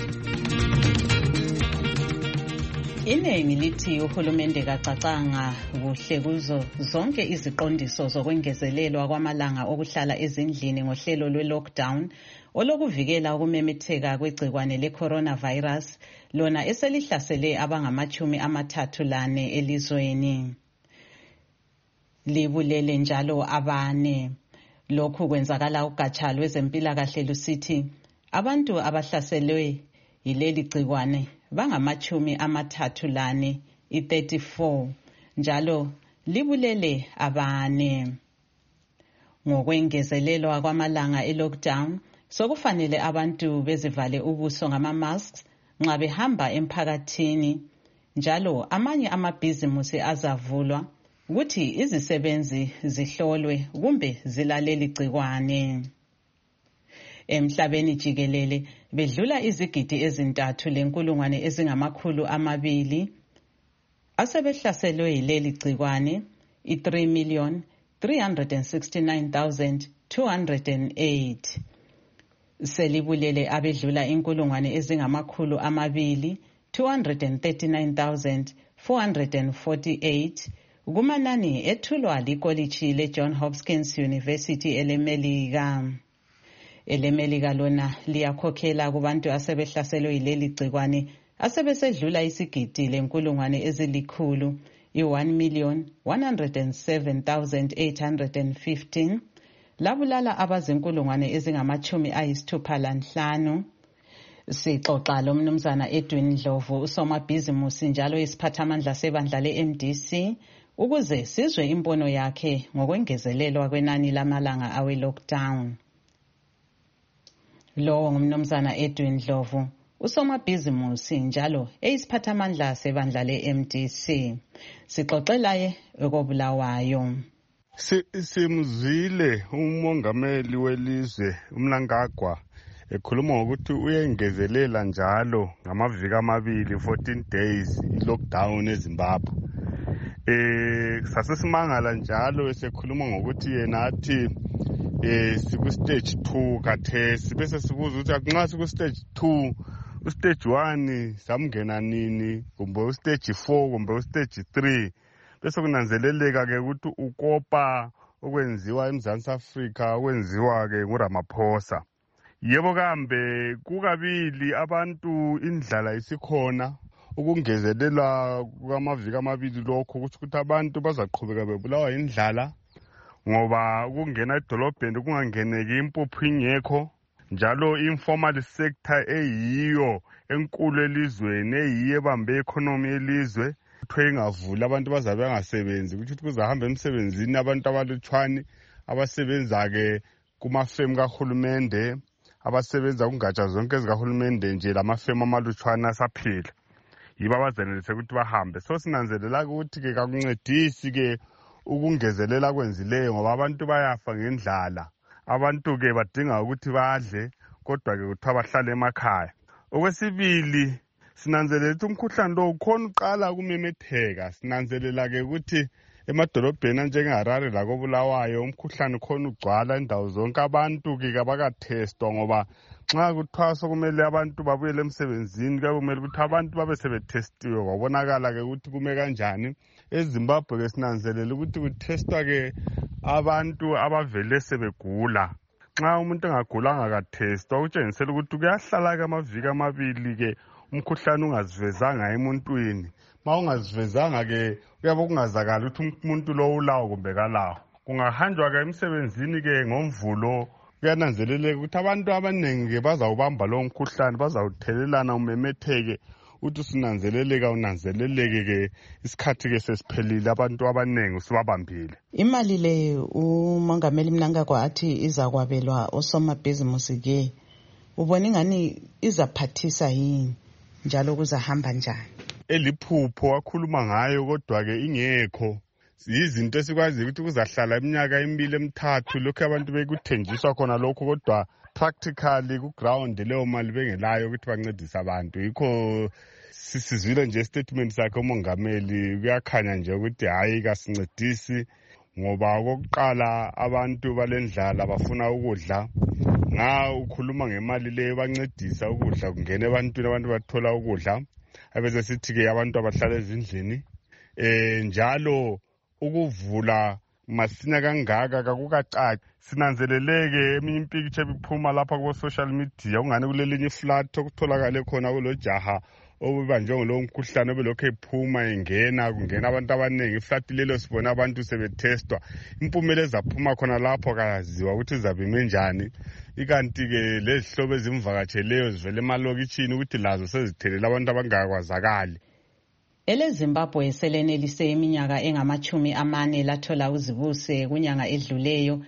Iningi lithi uhulumende kacacanga kuhle kuzo zonke iziqondiso zokwengezelelwa kwamalanga okuhlala ezindlini ngohlelo lwe-lockdown olokuvikela ukumemetheka kwegcikwane le-coronavirus lona eselihlasele abangama-34 elizweni. Libulele njalo abane. Lokhu kwenzakala ugatsha lwezempilakahle lusithi abantu abahlaselwe yileli gcikwane bangama-34 i-34 njalo libulele abane. Ngokwengezelelwa kwamalanga e-lockdown sokufanele abantu bezivale ubuso ngama-masks nxa behamba emphakathini, njalo amanye amabhizimusi azavulwa ukuthi izisebenzi zihlolwe kumbe zilaleli gcikwane. Emhlabeni jikelele bedlula izigidi ezintathu lenkulungwane ezingama-200 asebehlaselwe yileli gcikwane, i-3,369,208. Selibulele abedlula inkulungwane ezingama-239,448 kumanani ethulwa likolitshi le-John Hopkins University elemelika. Elemelika lona liyakhokhela kubantu asebehlaselwe yileli gcikwane asebesedlula isigidi lenkulungwane ezilikhulu, i-1,107,815, labulala abazinkulungwane ezingama-65. Sixoxa lo mnumzana Edwin Ndlovu, usomabhizimusi njalo isiphathamandla sebandla le-MDC, ukuze sizwe imbono yakhe ngokwengezelelwa kwenani lamalanga awe-lockdown. Lo ngumnumzana Edwin Ndlovu, usomabhizimusi njalo eyisiphathamandla sebandla le-MDC. Sixoxelaye ekobulawayo. Simzwile umongameli welizwe uMnangagwa ekhuluma ngokuthi uyengezelela njalo ngamaviki amabili, 14 days i-lockdown eZimbabwe. Sasesimangala njalo esekhuluma ngokuthi yena athi siku-stage 2 kathesi, bese sibuza ukuthi akunxa siku-stage 2, u-stage 1 samngena nini, kumbe u-stage 4 kumbe u-stage 3. Bese kunanzeleleka-ke ukuthi ukopa okwenziwa eMzansi Afrika okwenziwa-ke nguRamaphosa. Yebo kambe kukabili abantu indlala isikhona, ukungezelela kwamaviki amabili lokho ukuthi abantu bazaqhubeka bebulawa indlala ngoba ukungena edolobheni kungangeneki impuphu ingekho, njalo informal sector eyiyo enkulu elizweni eyiyo ebambe economy yelizwe ingavula, abantu bazabe bangasebenzi, ukuthi kuzahamba emsebenzini abantu abalutshwane abasebenza-ke kumafemu kahulumende, abasebenza kungatsha zonke ezikahulumende nje lamafemu amalutshwana asaphila yibo abazenelise ukuthi bahambe. So sinanzelela ukuthi-ke kakuncedisi-ke ukungezelela kwenzileyo ngoba abantu bayafa ngendlala. Abantu-ke badinga ukuthi badle kodwa-ke kuthiwa bahlale emakhaya. Okwesibili, sinanzelela ukuthi umkhuhlane lo ukhona uqala ukumemetheka. Sinanzelela-ke ukuthi emadolobheni anjengeHarare lakoBulawayo umkhuhlane ukhona ugcwala indawo zonke. Abantu-ke kabakathestwa ngoba nxa kuthiwa sokumele abantu babuyele emsebenzini kuyabe kumele ukuthi abantu babe sebethestiwe. Kwabonakala-ke ukuthi kume kanjani. EZimbabwe-ke sinanzelela ukuthi kuthestwa-ke abantu abavele sebegula. Nxa umuntu engagulanga kathestwa kutshengisela ukuthi kuyahlala-ke amaviki amabili-ke umkhuhlane ungazivezanga emuntwini. Ma ungazivezanga-ke kuyabe kungazakala ukuthi umuntu lo ulawo kumbe kalawo. Kungahanjwa-ke emsebenzini-ke ngoMvulo kuyananzeleleka ukuthi abantu abaningi-ke bazawubamba lowo mkhuhlane, bazawuthelelana umemetheke. Uthi sinanzeleleka unanzeleleke-ke isikhathi-ke sesiphelile abantu abaningi usibabambile. Imali le uMongameli Mnangagwa athi izakwabelwa osomabhizimusi-ke ubona ingani izaphathisa yini njalo kuzahamba njani? Eliphupho wakhuluma ngayo kodwa-ke ingekho. Izinto esikwazi ukuthi kuzahlala iminyaka 2-3 lokhu abantu bekuthenjiswa khona lokho kodwa practically ku-ground leyo mali bengelayo ukuthi bancedise abantu. Yikho sisizwile nje statement sakhe umongameli kuyakhanya nje ukuthi hayi kasincedisi ngoba okokuqala abantu balendlala bafuna ukudla. Nga ukhuluma ngemali leyo bancedisa ukudla kungena ebantwini, abantu bathola ukudla. Abese sithi-ke abantu abahlala ezindlini njalo ukuvula masinya kangaka kakukacaci. Sinanzeleleke eminye impikitsha ebiphuma lapha ku social media ungani kulelinye iflat okutholakale khona kulo jaha obubanjwe ngolowo mkhuhlane obelokhu ephuma engena kungena abantu abaningi. Iflat lelo sibona abantu sebethestwa. Impumela ezaphuma khona lapho akaziwa ukuthi izabime njani. Ikanti-ke lezihlobo ezimvakatsheleyo zivele emalokitshini ukuthi lazo sezithelele abantu abangakwazakali. EleZimbabwe selenelise iminyaka engama-40 lathola uzibuse kunyanga edluleyo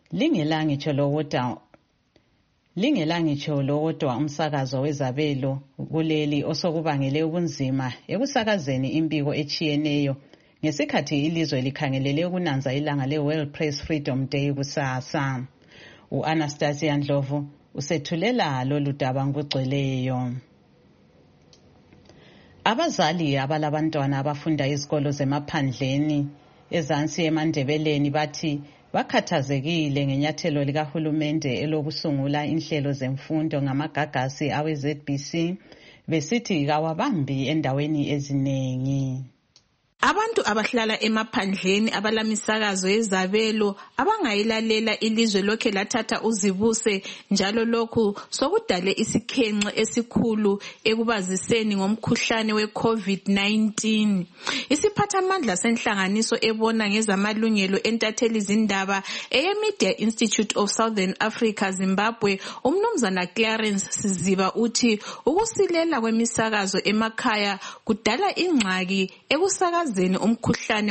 lingelangitsho lowodwa umsakazo wezabelo kuleli osokubangele ubunzima ekusakazeni impiko echiyeneyo ngesikhathi ilizwe likhangelele ukunanza ilanga le-World Press Freedom Day kusasa. U-Anastasia Ndlovu usethulela lolu daba ngokugcweleyo. Abazali abalabantwana abafunda izikolo zemaphandleni ezansi eMandebeleni bathi bakhathazekile ngenyathelo likahulumende elokusungula inhlelo zemfundo ngamagagasi awe-ZBC besithi kawabambi endaweni eziningi. Abantu abahlala emaphandleni abalamisakazo yezabelo abangayilalela ilizwe lokhe lathatha uzibuse njalo lokhu sokudale isikhenxe esikhulu ekubaziseni ngomkhuhlane we-COVID-19. Isiphathamandla senhlanganiso ebona ngezamalungelo entatheli zindaba eyeMedia Institute of Southern Africa Zimbabwe umnumzana Clarence Siziba uthi ukusilela kwemisakazo emakhaya kudala ingxaki ekusakazeni umkhuhlane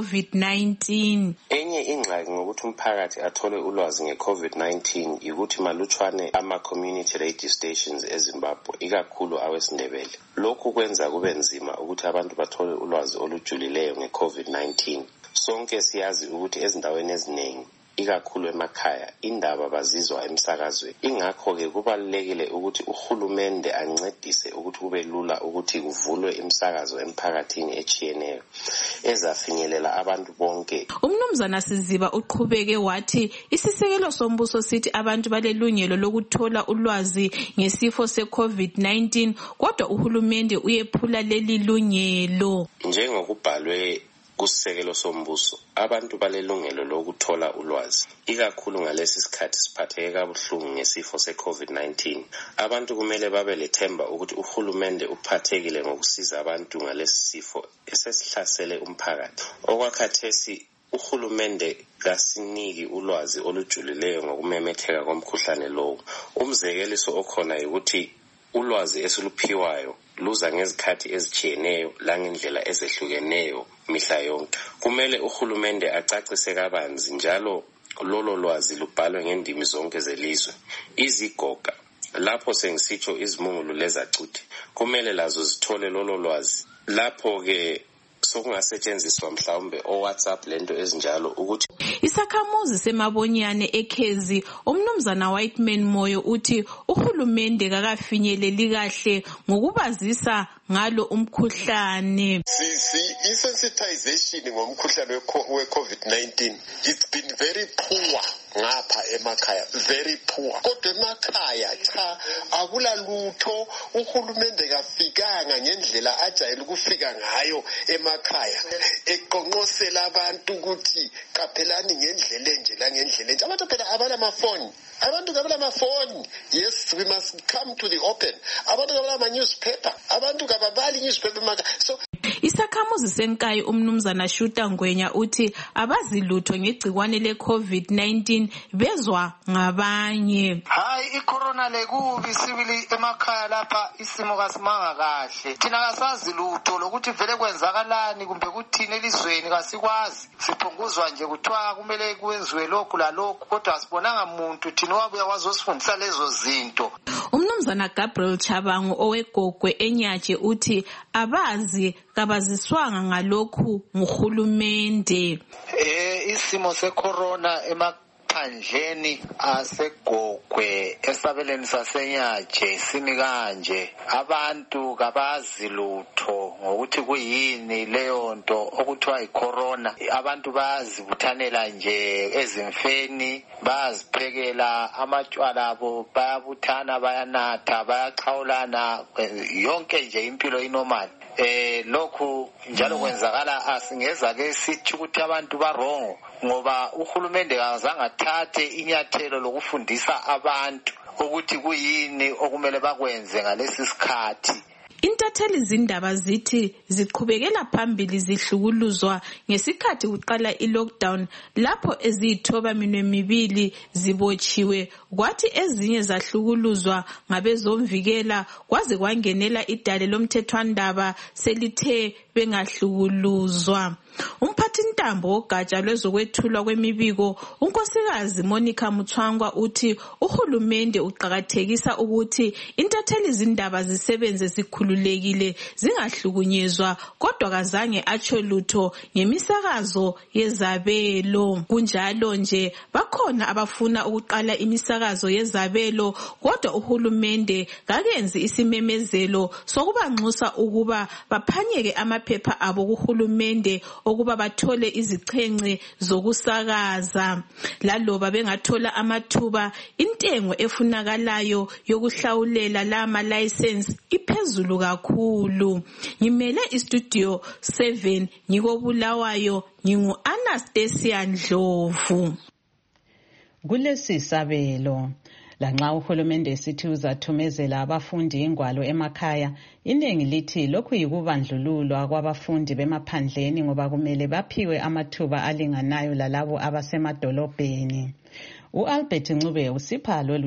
we-COVID-19. Enye ingxaki ngokuthi umphakathi athole ulwazi nge-COVID-19 ukuthi malutshwane ama-community radio stations eZimbabwe ikakhulu awesindebele. Lokhu kwenza kube nzima ukuthi abantu bathole ulwazi olujulileyo nge-COVID-19. Sonke siyazi ukuthi ezindaweni eziningi ikakhulu emakhaya indaba bazizwa emsakazweni. Ingakho-ke kubalulekile ukuthi uhulumende ancedise ukuthi kube lula ukuthi kuvulwe imisakazo emphakathini echiyeneyo ezafinyelela abantu bonke. Umnumzana Siziba uqhubeke wathi isisekelo sombuso sithi abantu balelungelo lokuthola ulwazi ngesifo se-COVID-19 kodwa uhulumende uyephula leli lungelo. Njengokubhalwe kusisekelo sombuso abantu balelungelo lokuthola ulwazi ikakhulu ngalesi sikhathi siphatheke kabuhlungu ngesifo se-COVID-19. Abantu kumele babe lethemba ukuthi uhulumende uphathekile ngokusiza abantu ngalesi sifo esesihlasele umphakathi. Okwakhathesi uhulumende kasiniki ulwazi olujulileyo ngokumemetheka komkhuhlane lowo. Umzekeliso okhona ukuthi ulwazi esiluphiwayo luza ngezikhathi ezichiyeneyo langendlela ezehlukeneyo mihla yonke. Kumele uhulumende acacise kabanzi njalo lolo lwazi lubhalwe ngendimi zonke zelizwe. Izigoga lapho sengisitsho izimungulu lezacuthi kumele lazo zithole lolo lwazi. Lapho-ke sokungasetshenziswa mhlawumbe WhatsApp lento ezinjalo ukuthi isakhamuzi semabonyane ekhezi umnumzana Whiteman Moyo uthi uhulumende kakafinyeleli kahle ngokubazisa ngalo umkhuhlane. Sensitization ngomkhuhlane we-COVID-19 it's been very poor ngapha emakhaya, very poor. Kodwa emakhaya cha akula lutho, uhulumende kafikanga ngendlela ajayele ukufika ngayo emakhaya eqonqosela abantu ukuthi kaphelani ngendlela enje la ngendlela enje. Abantu phela abanamafoni, abantu kabalamafoni. Yes, we must come to the open. Abantu kabalama-newspaper, abantu kababali newspaper emakhaya. So isakhamuzi senkayi umnumzana Shuta Ngwenya uthi abazilutho ngegcikwane le-COVID-19 bezwa ngabanye. Hayi icorona lekubi sibili emakhaya lapha isimo kasimanga kahle. Thina kasazi lutho lokuthi vele kwenzakalani kumbe kuthini elizweni kasikwazi. Siphunguzwa nje kuthiwa kumele kwenziwe lokhu lalokhu kodwa asibonanga muntu thina wabuya wazosifundisa lezo zinto. Umnumzana Gabriel Chabangu owegogwe enyatshe uthi abazi kabaziswanga ngalokhu nguhulumende. Isimo secorona emaphandleni asegogwe esabeleni sasenyatshe simi kanje. Abantu kabazi lutho ngokuthi kuyini leyo nto okuthiwa icorona. Abantu bayazibuthanela nje ezimfeni, bayaziphekela amatshwala abo, bayabuthana, bayanatha, bayaqhawulana, yonke nje impilo inormal. Lokhu njalo kwenzakala asingeza ke sithi ukuthi abantu barongo ngoba uhulumende akazange athathe inyathelo lokufundisa abantu ukuthi kuyini okumele bakwenze ngalesi sikhathi. Intatheli zindaba zithi ziqhubekela phambili zihlukuluzwa ngesikhathi kuqala i-lockdown lapho eziyithoba-2 zibotshiwe kwathi ezinye zahlukuluzwa ngabezomvikela kwaze kwangenela idale lomthethwandaba selithe bengahlukuluzwa. Umphathintambo wogatsha lwezokwethulwa kwemibiko unkosikazi Monica Mutswangwa uthi uhulumende uqakathekisa ukuthi intatheli zindaba zisebenze zikhululekile zingahlukunyezwa kodwa kazange atsho lutho ngemisakazo yezabelo. Kunjalo nje bakhona abafuna ukuqala imisakazo yezabelo kodwa uhulumende kakenzi isimemezelo sokubanxusa ukuba baphanyeke amaphepha abo kuhulumende ukuba bathole izichence zokusakaza. Laloba bengathola amathuba intengo efunakalayo yokuhlawulela lama license iphezulu kakhulu. Ngimele istudio 7 ngikobulawayo ngingu Anastasia Ndlovu. Kulesi sabelo lanxa uhulumende esithi uzathumezela abafundi ingwalo emakhaya, iningi lithi lokhu yikubandlululwa kwabafundi bemaphandleni ngoba kumele baphiwe amathuba alinganayo lalabo abasemadolobheni. U-Albert Ncube usipha lolu.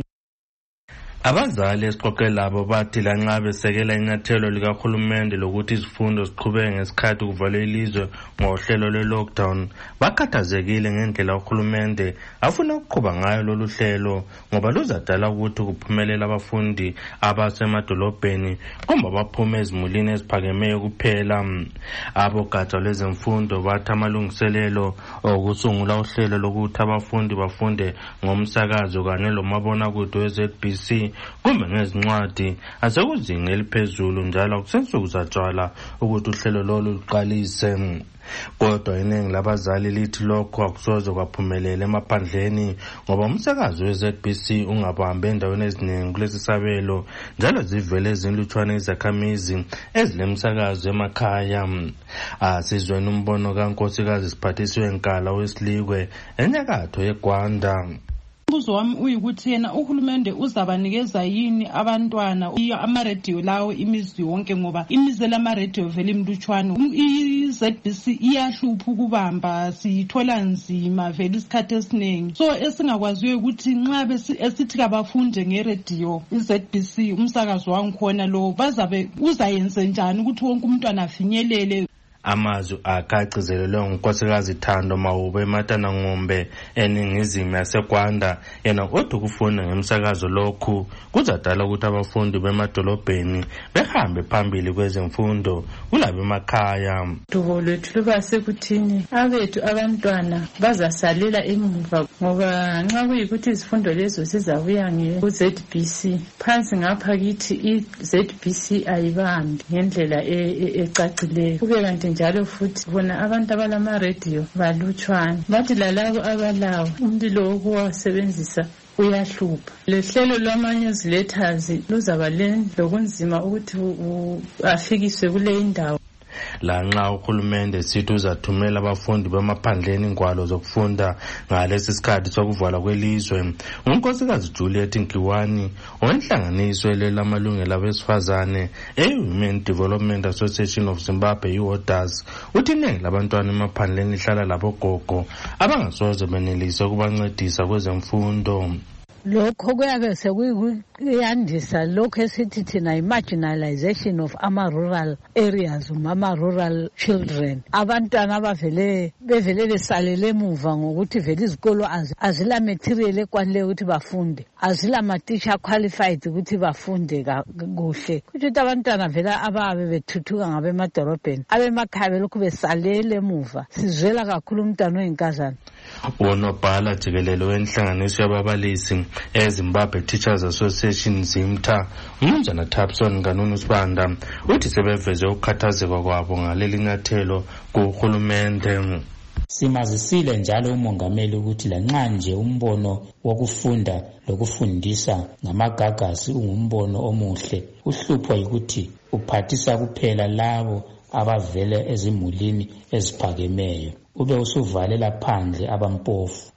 Abazali esiqoqe labo bathi lanxa besekela inyathelo likahulumende lokuthi izifundo ziqhubeke ngesikhathi kuvalwe ilizwe ngohlelo lwe-lockdown, bakhathazekile ngendlela uhulumende afuna ukuqhuba ngayo lolu hlelo ngoba luzadala ukuthi kuphumelela abafundi abasemadolobheni kumbe baphume ezimulini eziphakemeyo kuphela. Abogatsha lwezemfundo bathi amalungiselelo okusungula uhlelo lokuthi abafundi bafunde ngomsakazo kanye lomabonakude we-ZBC kumbe ngezincwadi asekuzinga eliphezulu njalo akusensuku zatshwala ukuthi uhlelo lolu luqalise. Kodwa iningi labazali lithi lokho akusoze kwaphumelela emaphandleni ngoba umsakazo we-ZBC ungabambe endaweni eziningi kulesi sabelo njalo zivele ezinlutshwane izakhamizi ezilemsakazo emakhaya. Asizweni umbono kankosikazi Siphathisiwe Nkala weSilikwe enyakatho yeGwanda. Umbuzo wami uyikuthi yena uhulumende uzabanikeza yini abantwana ama-radio lawo imizi yonke ngoba imizi lama-radio vele imlutshwane. I-ZBC iyahlupha ukubamba, siyithola nzima vele isikhathi esiningi. So esingakwaziyo ukuthi nxa esithi kabafunde nge-radio i-ZBC umsakazo wangikhona lo uzayenze njani ukuthi wonke umntwana afinyelele. Amazwi akagcizelelwe ngunkosikazi Thando Mawube eMatanangombe eningizimu yaseGwanda. Yena uthi ukufunda ngemsakazo lokhu kuzadala ukuthi abafundi bemadolobheni behambe phambili kwezemfundo kulabo emakhaya. Dubo lwethu luba sekuthini abethu abantwana bazasalela emuva ngoba nxa kuyikuthi izifundo lezo sizabuya ku-ZBC phansi ngapha kithi i-ZBC ayibambi ngendlela ecacileyo. Kube kanti njalo futhi bona abantu abalama-radio balutshwana bathi lalabo abalawo umlilo wokuwasebenzisa uyahlupha. Lehlelo lwama-newsletters luzaba lokunzima ukuthi afikiswe kuleyo indawo. Lanxa uhulumende sithi uzathumela abafundi bemaphandleni ingwalo zokufunda ngalesi sikhathi sokuvalwa kwelizwe, unkosikazi Juliet Nkiwani owenhlanganiso lamalungelo abesifazane e-Women Development Association of Zimbabwe i-WODAS uthi iningi labantwana emaphandleni lihlala labogogo abangasoze benelise ukubancedisa kwezemfundo. Lokho kuyabe sekuyandisa lokho esithi thina i-marginalization of ama-rural areas, ama-rural children. Abantwana bevele besalele emuva ngokuthi vele izikolo azila material ekwanileyo ukuthi bafunde, azila ma-teacher qualified ukuthi bafunde kuhle. Kuthi abantwana vele ababe bethuthuka ngabemadolobheni, abemakhaya belokhu besalele emuva. Sizwela kakhulu umntwana oyinkazana. Unobhala jikelele wenhlanganiso yababalisi eZimbabwe Teachers Association ZIMTA, uMnumzana Thapson Kanunu Sibanda uthi sebeveze ukukhathazeka kwabo ngaleli nyathelo kuhulumende. Simazisile njalo umongameli ukuthi lanxa nje umbono wokufunda lokufundisa ngamagagasi ungumbono omuhle, uhlupho yikuthi uphathisa kuphela labo abavele ezimulini eziphakemeyo, ube usuvalela phandle abampofu.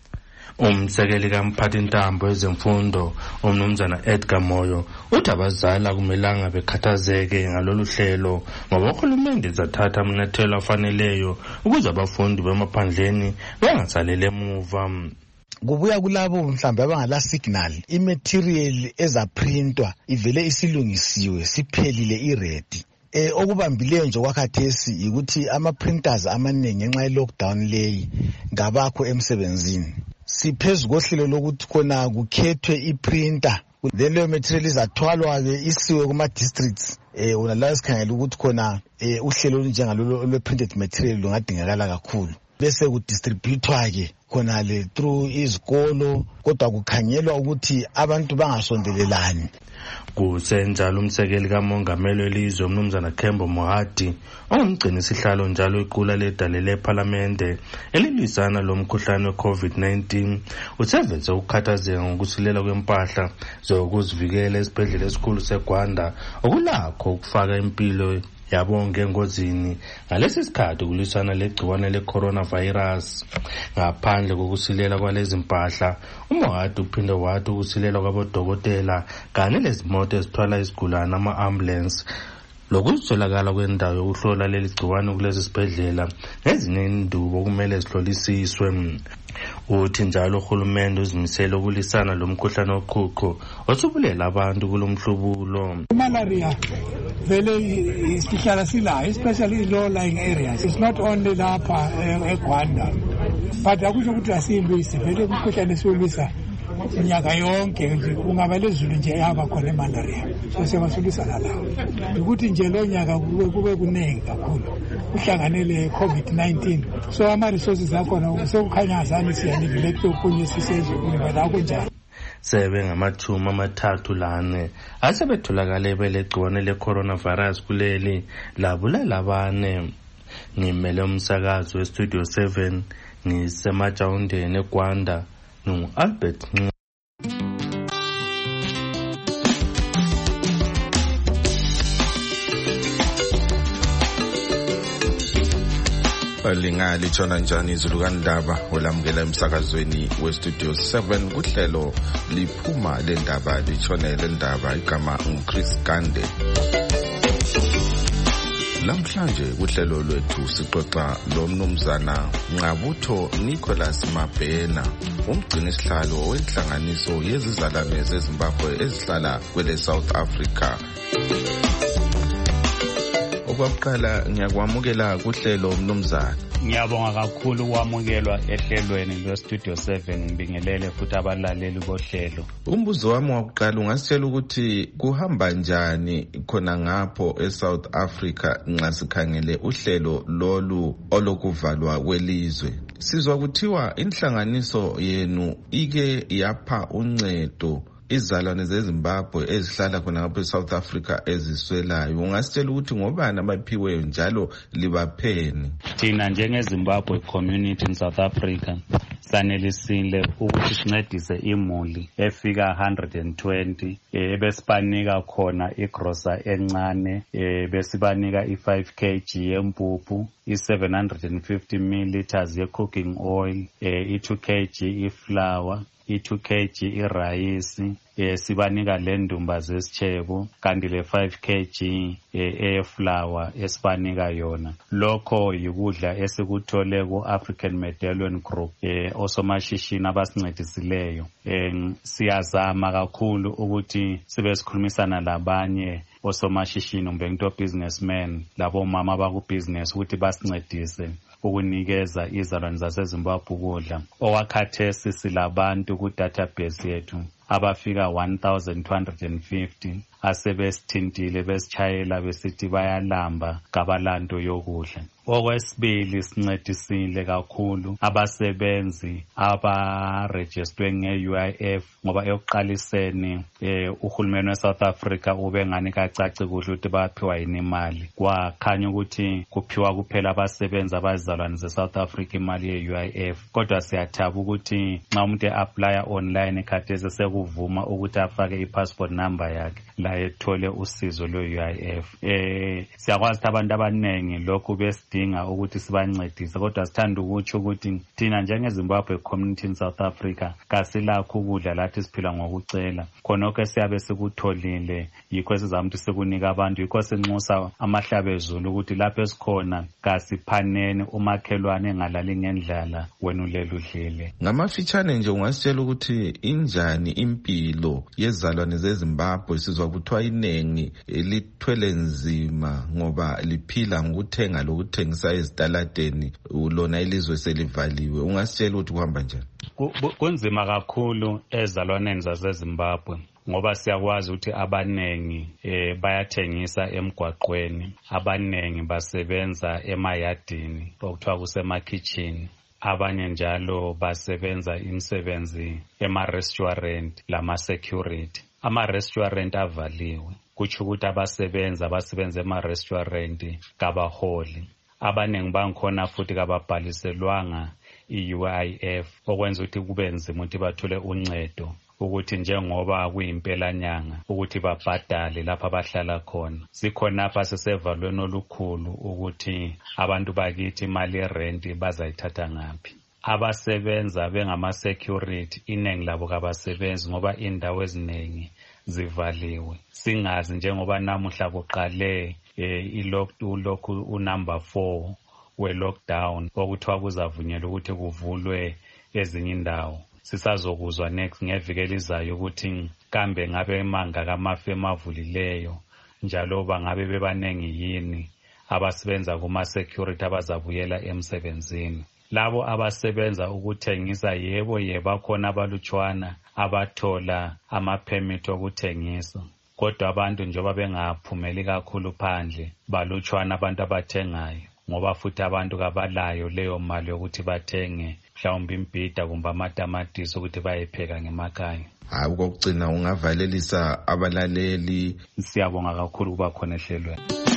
Umsekeli kaMphathintambo wezemfundo uMnumzana Edgar Moyo uthi abazali akumelanga bekhathazeke ngalolu hlelo ngoba uhulumende zathatha amanyathelo afaneleyo ukuze abafundi bemaphandleni bengasalele emuva. Kubuya kulabo mhlambe abangala signal imaterial ezaprintwa ivele isilungisiwe siphelile iready. Okubambileyo nje kwakhathesi ukuthi ama-printers amaningi ngenxa ye-lockdown leyi ngabakho emsebenzini. Siphezu kohlelo lokuthi khona kukhethwe i-printer, then leyo material izathwalwa-ke isiwe kuma-districts. Unalawo esikhangela ukuthi khona uhlelo olunjengalolo lwe-printed material lungadingakala kakhulu. Bese kudistributwa-ke khonale through izikolo, kodwa kukhangelwa ukuthi abantu bangasondelelani. Kusenjalo umsekeli kamongameli welizwe uMnumzana Kembo Mohadi ongumgcini sihlalo njalo iqula ledale leParlamente elilwisana lomkhuhlane we-COVID-19 useveze ukukhathazeka ngokusilela kwempahla zokuzivikela esibhedlela esikhulu seGwanda okulakho ukufaka impilo yabonke engozini ngalesi sikhathi kulwisana legciwane le-coronavirus. Ngaphandle kokusilela kwalezi mpahla, uMohadi uphinde wathi ukusilela kwabodokotela kanye lezimoto ezithwala izigulane ama-ambulance lokuzitholakala kwendawo yokuhlola leli gciwane kulesi sibhedlela nezinye indubo kumele zihlolisiswe. Uthi njalo uhulumende uzimisele ukulisana lomkhuhlane woqhuqho osubulela abantu kulomhlubulo. Malaria vele isihlala silayo, especially low-lying areas. It's not only lapha eGwanda, but akusho ukuthi asilwisi vele umkhuhlane siwulwisa nyaka yonke nje, kungaba lezulu nje yaba khona emalaria, so siyabasulisa lawo ukuthi nje lo nyaka kube kuningi kakhulu uhlanganele COVID-19, so ama-resources akhona sekukhanya azani siyanigilekte okunye sisezulu bala kunjani. Sebe ngamathuma amathathu lane asebetholakale belegciwane le-coronavirus kuleli labulala abane. Ngimele umsakazi weStudio 7 ngisemajawundeni eGwanda no-Albert. Lingalitshona njani izulu kaNdaba olamukela emsakazweni weStudio 7 kuhlelo liphuma lendaba litshonele ndaba igama nguChris Gande. Namhlanje kuhlelo lwethu sixoxa loMnumzana Nqabutho Nicholas Mabhena, umgcini sihlalo wenhlanganiso yezizalwane zeZimbabwe ezihlala kwele South Africa. okwakuqala ngiyakwamukela kuhlelo mnumzana. Ngiyabonga kakhulu ukwamukelwa ehlelweni lweStudio 7 ngibingelele futhi abalaleli bohlelo. Umbuzo wami wakuqala ungasitshela ukuthi kuhamba njani khona ngapho eSouth Africa nxa sikhangele uhlelo lolu olokuvalwa kwelizwe. Sizwa kuthiwa inhlanganiso yenu ike yapha uncedo izalwane zeZimbabwe ezihlala khona ngapha eSouth Africa eziswelayo. Ungasitshela ukuthi ngobani abaphiweyo njalo libapheni? Thina njengeZimbabwe community in South Africa sanelisile ukuthi sincedise imuli efika 120 ebesibanika khona igrosa encane besibanika i5 kg yempuphu, i750 ml ye-cooking oil, i2 kg iflour, i2 kg irayisi, sibanika le ndumba zesitshebo kanti le 5 kg flour esibanika yona. Lokho yikudla esikuthole ku-African Medallion Group osomashishini abasincedisileyo. Siyazama kakhulu ukuthi sibe sikhulumisana labanye osomashishini kumbe ngito businessmen labo mama baku-business ukuthi basincedise ukunikeza izalwane zaseZimbabwe ukudla. Owakhathesi silabantu ku-database yethu abafika 1250 asebesithintile besitshayela besithi bayalamba ngabalanto yokudla. Okwesibili sincedisile kakhulu abasebenzi abarejistwe nge-UIF ngoba ekuqaliseni uhulumeni weSouth Africa ube ngani kacaci kuhle ukuthi baphiwa yini imali. Kwakhanya ukuthi kuphiwa kuphela abasebenzi abazalwane zeSouth Africa imali ye-UIF. Kodwa siyathaba ukuthi nxa umuntu e-applya online ekhathesi sekuvuma ukuthi afake i-passport number yakhe la ethole usizo lwe-UIF. Siyakwazi ukuthi abantu abaningi lokhu besidinga ukuthi sibancedise, kodwa sithanda ukutsho ukuthi thina njengeZimbabwe community in South Africa kasilakho ukudla lathi siphila ngokucela. Khonokho siyabe sikutholile yikho sizama ukuthi sikunika abantu, yikho sinxusa amahlabezulu ukuthi lapho esikhona kasiphaneni umakhelwane engalali ngendlala wena ulele udlile. Ngamafitshane nje ungasitshela ukuthi injani impilo yezalwane zeZimbabwe? Sizwa kuthiwa inengi lithwele nzima ngoba liphila ngokuthenga lokuthengisa ezitaladeni lona ilizwe selivaliwe. Ungasitshela ukuthi kuhamba njani? Kunzima kakhulu ezalwaneni zaseZimbabwe ngoba siyakwazi ukuthi abanengi bayathengisa emgwaqweni, abanengi basebenza emayadini okuthiwa kusema-kitchen, abanye njalo basebenza imisebenzi ema-restaurant lama-security. Ama-restaurant avaliwe, kutsho ukuthi abasebenza ema-restaurant kabaholi. Abanengi bangikhona futhi kababhaliselwanga i-UIF okwenza ukuthi kube nzima ukuthi bathole uncedo ukuthi njengoba kuyimpela nyanga ukuthi babhadale lapha abahlala khona. Sikhonapha sisevalweni olukhulu ukuthi abantu bakithi imali yerenti bazayithatha ngaphi. Abasebenza bengama-security iningi labo kabasebenzi ngoba indawo eziningi zivaliwe. Singazi njengoba namuhla kuqale ulokhu unumber 4 we-lockdown okuthiwa kuzavunyelwa ukuthi kuvulwe ezinye indawo. Sisazokuzwa next ngeviki elizayo ukuthi kambe ngabe emanga kamafu emavulileyo njalo bangabe bebanengi yini abasebenza kuma-security abazabuyela emsebenzini. Labo abasebenza ukuthengisa yebo bakhona abalutshwana abathola ama-permit okuthengisa, kodwa abantu njengoba bengaphumeli kakhulu phandle balutshwana abantu abathengayo ngoba futhi abantu kabalayo leyo mali yokuthi bathenge mhlawumbe imbhida kumbe amatamatisi ukuthi bayepheka ngemakhaya. Hayi, kokugcina ungavalelisa abalaleli. Siyabonga kakhulu kuba khona ehlelweni.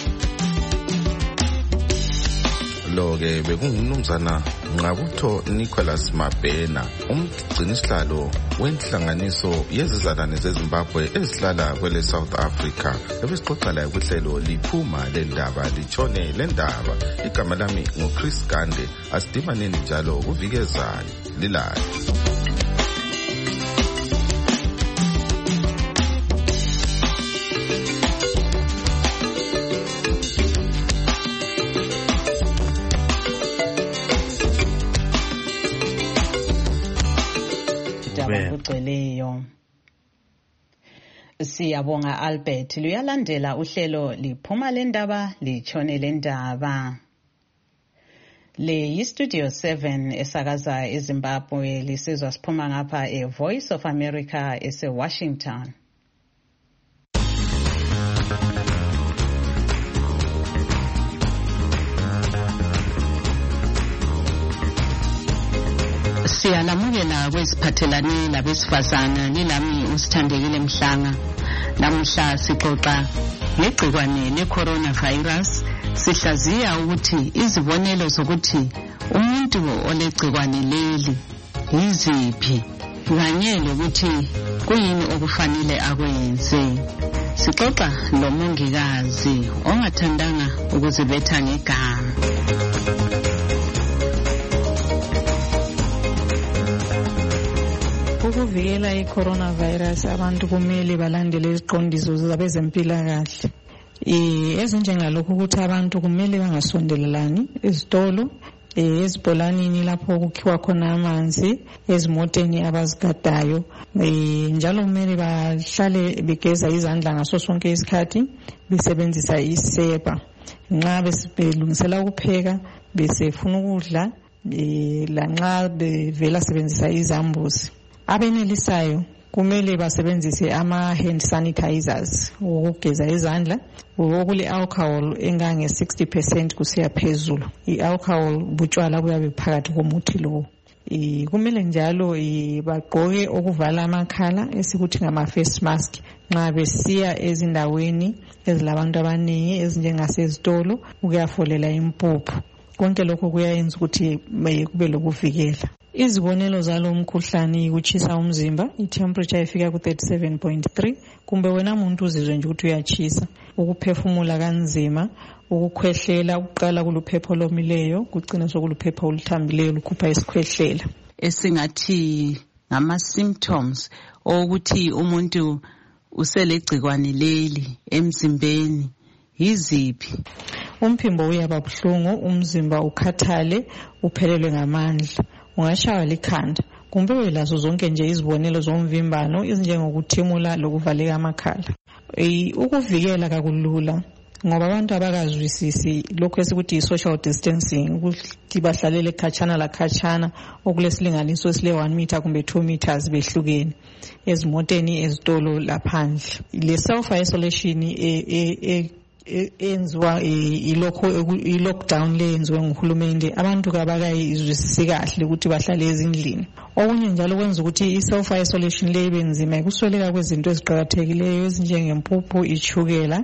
Lo-ke bekungumnumzana Ngqabutho Nicholas Mabhena, umgcinisihlalo wenhlanganiso yezizalwane zeZimbabwe ezihlala kwele South Africa. Ebesixoxa laye kuhlelo liphuma lendaba litshone lendaba. Igama lami nguChris Gande. Asidibaneni njalo kuVikezayo lilayo. Ogcweleyo. Siyabonga Albert. Luyalandela uhlelo liphuma lendaba litshone lendaba. Le Studio 7 esakaza eZimbabwe lisizwa siphuma ngapha Voice of America ese-Washington. Siyalamukela kweziphathelane labesifazana nilami uSithandekile Mhlanga. Namuhla sixoxa ngegcikwane le-coronavirus. Sihlaziya ukuthi izibonelo zokuthi umuntu olegcikwane leli yiziphi kanye lokuthi kuyini okufanele akwenze. Sixoxa lomongikazi ongathandanga ukuzibetha ngegama. Ukuvikela i-coronavirus abantu kumele balandele iziqondiso zabezempilakahle. Ezinjengalokhu ukuthi abantu kumele bangasondelelani ezitolo, ezibholanini lapho kukhiwa khona amanzi, ezimoteni abazigadayo, njalo kumele bahlale begeza izandla ngaso sonke isikhathi besebenzisa isepa. Nxa belungisela ukupheka, besefuna ukudla, lanxa bevela sebenzisa izambuzi. Abenelisayo kumele basebenzise ama-hand sanitizers ukugeza izandla okule alcohol engange 60% kusiya phezulu. I-alcohol butshwala buyabe phakathi komuthi lowo. Kumele njalo bagqoke okuvala amakhala esikuthi ngama-face mask nxa besiya ezindaweni ezilabantu abaningi ezinjengasezitolo ukuyafolela impuphu. Konke lokho kuyayenza ukuthi kube lokuvikela. Izibonelo zalo mkhuhlane ukutshisa umzimba, i-temperature ifika ku 37.3, kumbe wena muntu uzizwe nje ukuthi uyachisa, ukuphefumula kanzima, ukukhwehlela, ukuqala kuluphepho lomileyo, kucina sokuluphepho oluthambileyo lukhupha isikhwehlela. Esingathi ngama symptoms ukuthi umuntu uselegcikwane leli emzimbeni yiziphi? Umphimbo uyaba buhlungu, umzimba ukhathale, uphelelwe ngamandla. Ungashaywa likhanda, kumbe welazo zonke nje izibonelo zomvimbano ezinjengokuthimula lokuvaleka amakhala. Ukuvikela kakulula ngoba abantu abakazwisisi lokho esikuthi social distancing, ukuthi bahlalele khatshana la khatshana okulesilinganiso esile 1 meter kumbe 2 meters behlukene ezimoteni, ezitolo, laphandle. Le self isolation enziwa i-lockdown leyenziwe nguhulumende, abantu kabakayizwisisi kahle ukuthi bahlale ezindlini. Okunye njalo kwenza ukuthi i-self isolation le ibe nzima ukusweleka kwezinto eziqakathekileyo ezinjengempuphu, ichukela,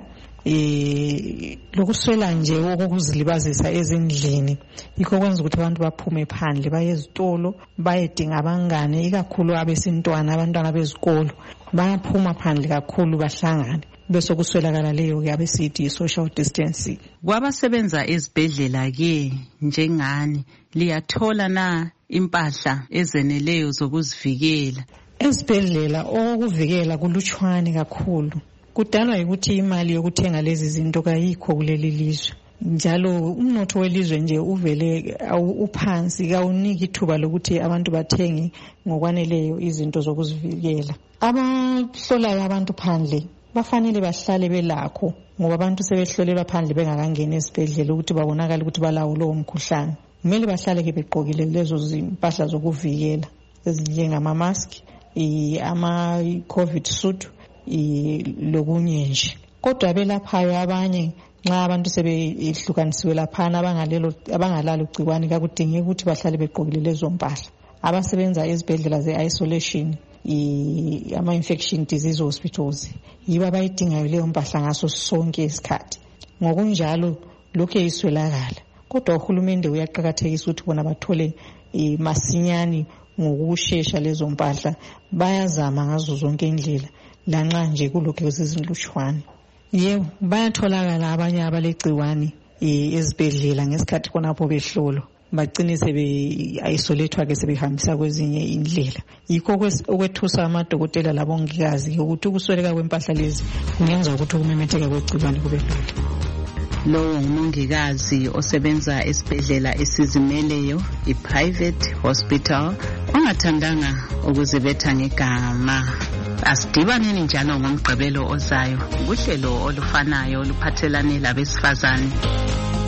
lokuswela nje okuzilibazisa ezindlini. Yikho kwenza ukuthi abantu baphume phandle baye ezitolo, bayedinga abangane, ikakhulu abesintwana, abantwana bezikolo bayaphuma phandle kakhulu bahlangane. Bese kuswelakala leyo yabe sithi social distancing. Kwabasebenza ezibhedlela ke njengani liyathola na impahla ezeneleyo zokuzivikela? Ezibhedlela okuvikela kulutshwane kakhulu. Kudalwa ukuthi imali yokuthenga lezi zinto kayikho kuleli lizwe. Njalo umnotho welizwe nje uvele uphansi, kawuniki ithuba lokuthi abantu bathenge ngokwaneleyo izinto zokuzivikela. Abahlolayo abantu phandle bafanele bahlale belakho ngoba abantu sebehlolelwa phandle bengakangeni esibhedlela ukuthi babonakala ukuthi balawo lowo mkhuhlane. Kumele bahlale ke beqokile lezo zimpahla zokuvikela ezinjengama mask, ama-COVID suit, lokunye nje. Kodwa belaphayo abanye nxa abantu sebehlukanisiwe laphana abangalalo igcikwane kakudingeki ukuthi bahlale beqokile lezo mpahla. Abasebenza ezibhedlela ze-isolation, ama-infection disease hospitals, yibo abayidingayo leyo mpahla ngaso sonke isikhathi. Ngokunjalo lokhu yiswelakala, kodwa uhulumende uyaqakathekisa ukuthi bona bathole masinyane ngokushesha lezo mpahla. Bayazama ngazo zonke indlela lanxa nje kulokhu ezizilutshwane. Yebo, bayatholakala abanye abalegciwane ezibhedlela ngesikhathi khonapho behlolwa, bagcine sebe-isolethwa ke sebehambisa kwezinye indlela. Yikho okwethusa amadokotela labongikazi ukuthi ukusweleka kwempahla lezi kungenza ukuthi ukumemetheka kwegciwane kube lula. Lowo ngumongikazi osebenza esibhedlela esizimeleyo, i-private hospital, ongathandanga ukuzibetha ngegama. Asidibaneni njalo ngomgqibelo ozayo kuhlelo olufanayo oluphathelane labesifazane.